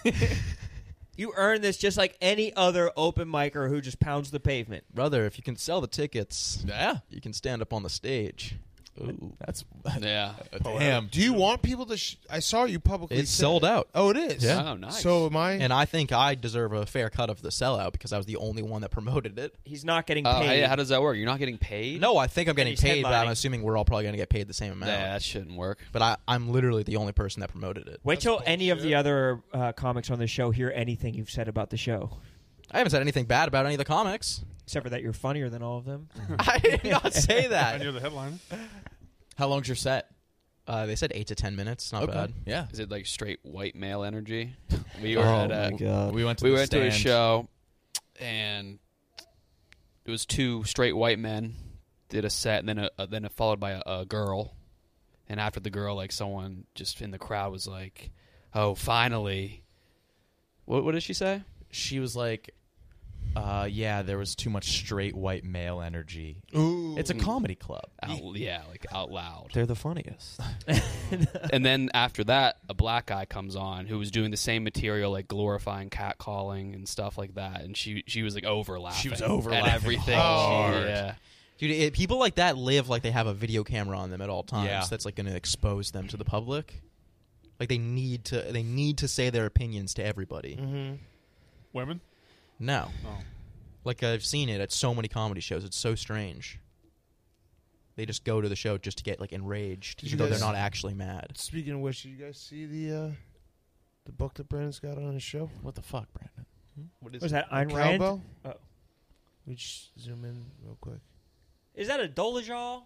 K: You earn this just like any other open micer who just pounds the pavement.
A: Brother, if you can sell the tickets,
M: Yeah.
A: you can stand up on the stage.
M: Ooh, that's
G: Yeah.
M: damn.
E: Do you want people to? I saw you publicly.
A: It's
E: say-
A: sold out.
E: Oh, it is.
G: Yeah. Oh, nice.
E: So am I?
A: And I think I deserve a fair cut of the sellout because I was the only one that promoted it.
K: He's not getting
G: Oh,
K: paid.
G: hey, how does that work? You're not getting paid?
A: No, I think I'm getting
K: he's
A: paid, but I'm
K: headlining.
A: assuming we're all probably going to get paid the same amount.
G: Yeah, that shouldn't work.
A: But I'm literally the only person that promoted it.
K: Wait till any of the other comics on the show hear anything you've said about the show.
A: I haven't said anything bad about any of the comics.
K: Except for that you're funnier than all of them.
A: I did not say
F: And
A: that.
F: you're the headliner.
M: How long's your set?
A: They said 8 to 10 minutes. Not
M: Okay.
A: bad.
M: Yeah.
G: Is it like straight white male energy? We were
L: Oh
G: at
L: my
G: a
L: god.
M: We went to
G: we
M: the
G: went to a
M: stand.
G: show, and it was 2 straight white men did a set, and then it followed by a girl, and after the girl, like someone just in the crowd was like, "Oh, finally!" What did she say?
M: She was like, yeah, there was too much straight white male energy.
E: Ooh.
M: It's a comedy club.
G: Like out loud.
L: They're the funniest.
G: And then after that, a black guy comes on who was doing the same material, like glorifying catcalling and stuff like that, and she was like overlapping.
M: She was overlapping
G: at everything.
M: hard.
G: Yeah.
A: Dude, people like that live like they have a video camera on them at all times.
M: Yeah.
A: That's like going to expose them to the public. Like they need to say their opinions to everybody.
E: Mm-hmm.
F: Women?
A: No.
F: Oh.
A: Like I've seen it at so many comedy shows. It's so strange. They just go to the show just to get like enraged,
E: Did
A: even
E: you
A: though they're
E: guys-
A: not actually mad.
E: Speaking of which, did you guys see the book that Brandon's got on his show?
M: What the fuck, Brandon?
A: What is
K: Was that Ayn Rand?
E: Cowbell?
K: Oh.
E: We just zoom in real quick.
K: Is that a Dolezal?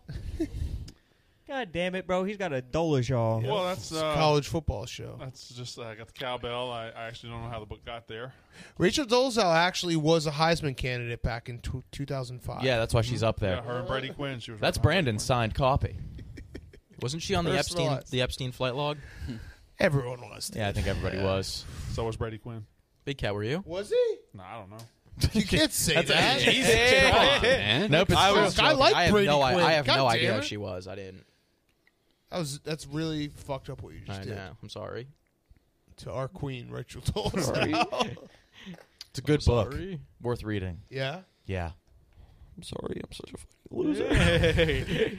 K: God damn it, bro. He's got a Dolezal.
F: Well, that's
E: It's a college football show.
F: That's just I got the cowbell. I actually don't know how the book got there.
E: Rachel Dolezal actually was a Heisman candidate back in 2005.
M: Yeah, that's why she's up there.
F: Yeah, her and Brady Quinn. She was.
M: That's
F: right behind
M: Brandon's signed copy.
A: Wasn't she on the
E: Personalized.
A: Epstein flight log?
E: Everyone was.
M: Yeah, I think everybody was.
F: So was Brady Quinn.
A: Big Cat, were you?
E: Was he?
F: No, I don't know.
E: You can't say that.
G: Come on, man.
M: Nope, it's
A: I
M: true.
A: was
E: I
A: joking.
E: like
A: I have
E: Brady
A: no,
E: Quinn.
A: I have
E: God
A: no
E: damn
A: idea
E: it.
A: who she was. I didn't.
E: That's really fucked up what you just
A: I
E: did
A: know. I'm sorry.
E: to our queen, Rachel Dolezal.
M: It's a good
A: I'm
M: book.
A: sorry.
M: Worth reading.
E: Yeah.
M: Yeah.
L: I'm sorry. I'm such a fucking loser.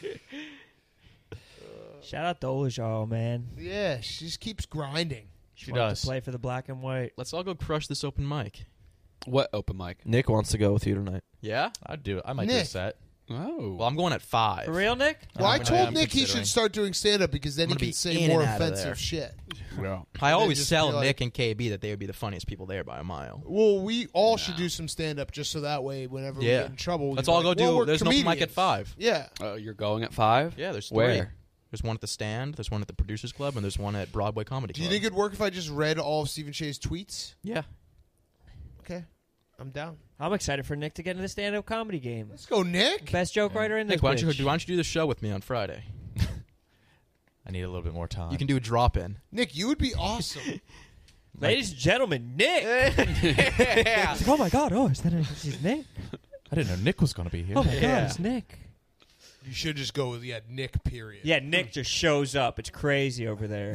K: Shout out Dolezal, man.
E: Yeah, she just keeps grinding.
M: She
K: Wanted
M: does.
K: to play for the black and white.
A: Let's all go crush this open mic.
G: What open mic?
L: Nick wants to go with you tonight.
A: Yeah?
M: I'd do it. I might do a
E: Nick.
M: set.
G: Oh.
A: Well, I'm going at 5.
K: For real, Nick?
E: Well, I
A: I'm
E: told Nick he
A: considering.
E: should start doing stand-up because then
A: I'm
E: he
A: gonna
E: can
A: be
E: say
A: in
E: more
A: and out of there.
E: offensive shit.
G: Yeah.
A: I always
E: just
A: tell
E: be like-
A: Nick and KB that they would be the funniest people there by a mile.
E: Well, we all should do some stand-up just so that way whenever we
A: Yeah.
E: get in trouble, we
A: Let's
E: can be
A: all go
E: like, well,
A: do.
E: we're
A: There's an open mic at
E: comedians.
A: 5.
E: Yeah.
G: Oh, you're going at 5?
A: Yeah, there's 3.
G: Where?
A: There's one at the Stand, there's one at the Producers Club, and there's one at Broadway Comedy
E: Do
A: Club.
E: you think it'd work if I just read all of Stephen Shea's tweets?
A: Yeah.
E: Okay. I'm down.
K: I'm excited for Nick to get in the stand-up comedy game.
E: Let's go, Nick.
K: Best joke writer in this
A: Nick, why don't
K: bitch.
A: you do the show with me on Friday?
M: I need a little bit more time.
A: You can do a drop-in.
E: Nick, you would be awesome.
K: Ladies and gentlemen, Nick.
A: Yeah.
K: It's like, oh my God! Oh, is that is Nick?
M: I didn't know Nick was going to be here.
K: Oh my
A: Yeah.
K: God, it's Nick.
E: You should just go with, Nick, period.
K: Yeah, Nick just shows up. It's crazy over there.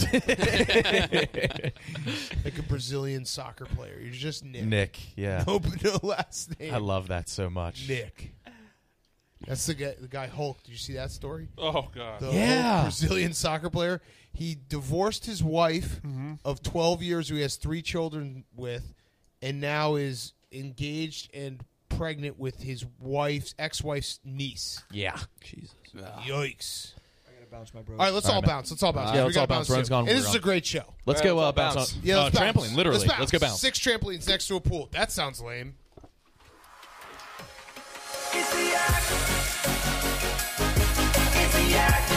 E: Like a Brazilian soccer player. You're just Nick.
M: Nick, yeah.
E: No last name.
M: I love that so much.
E: Nick. That's the guy Hulk. Did you see that story?
F: Oh, God.
E: The Hulk Brazilian soccer player. He divorced his wife of 12 years who he has 3 children with, and now is engaged and pregnant with his ex-wife's niece.
M: Yeah.
A: Jesus.
E: Yikes.
K: I gotta bounce my bro.
E: All right, let's all bounce. Let's all bounce.
M: Yeah,
E: We
M: let's
E: gotta
M: all bounce.
E: too.
M: Ron's gone.
E: And this
M: We're
E: is a
M: on.
E: great show.
M: Let's go bounce on
E: Yeah, let's bounce.
M: trampoline, literally.
E: Let's
M: Let's go bounce.
E: 6 trampolines next to a pool. That sounds lame.
N: It's the act. It's the act.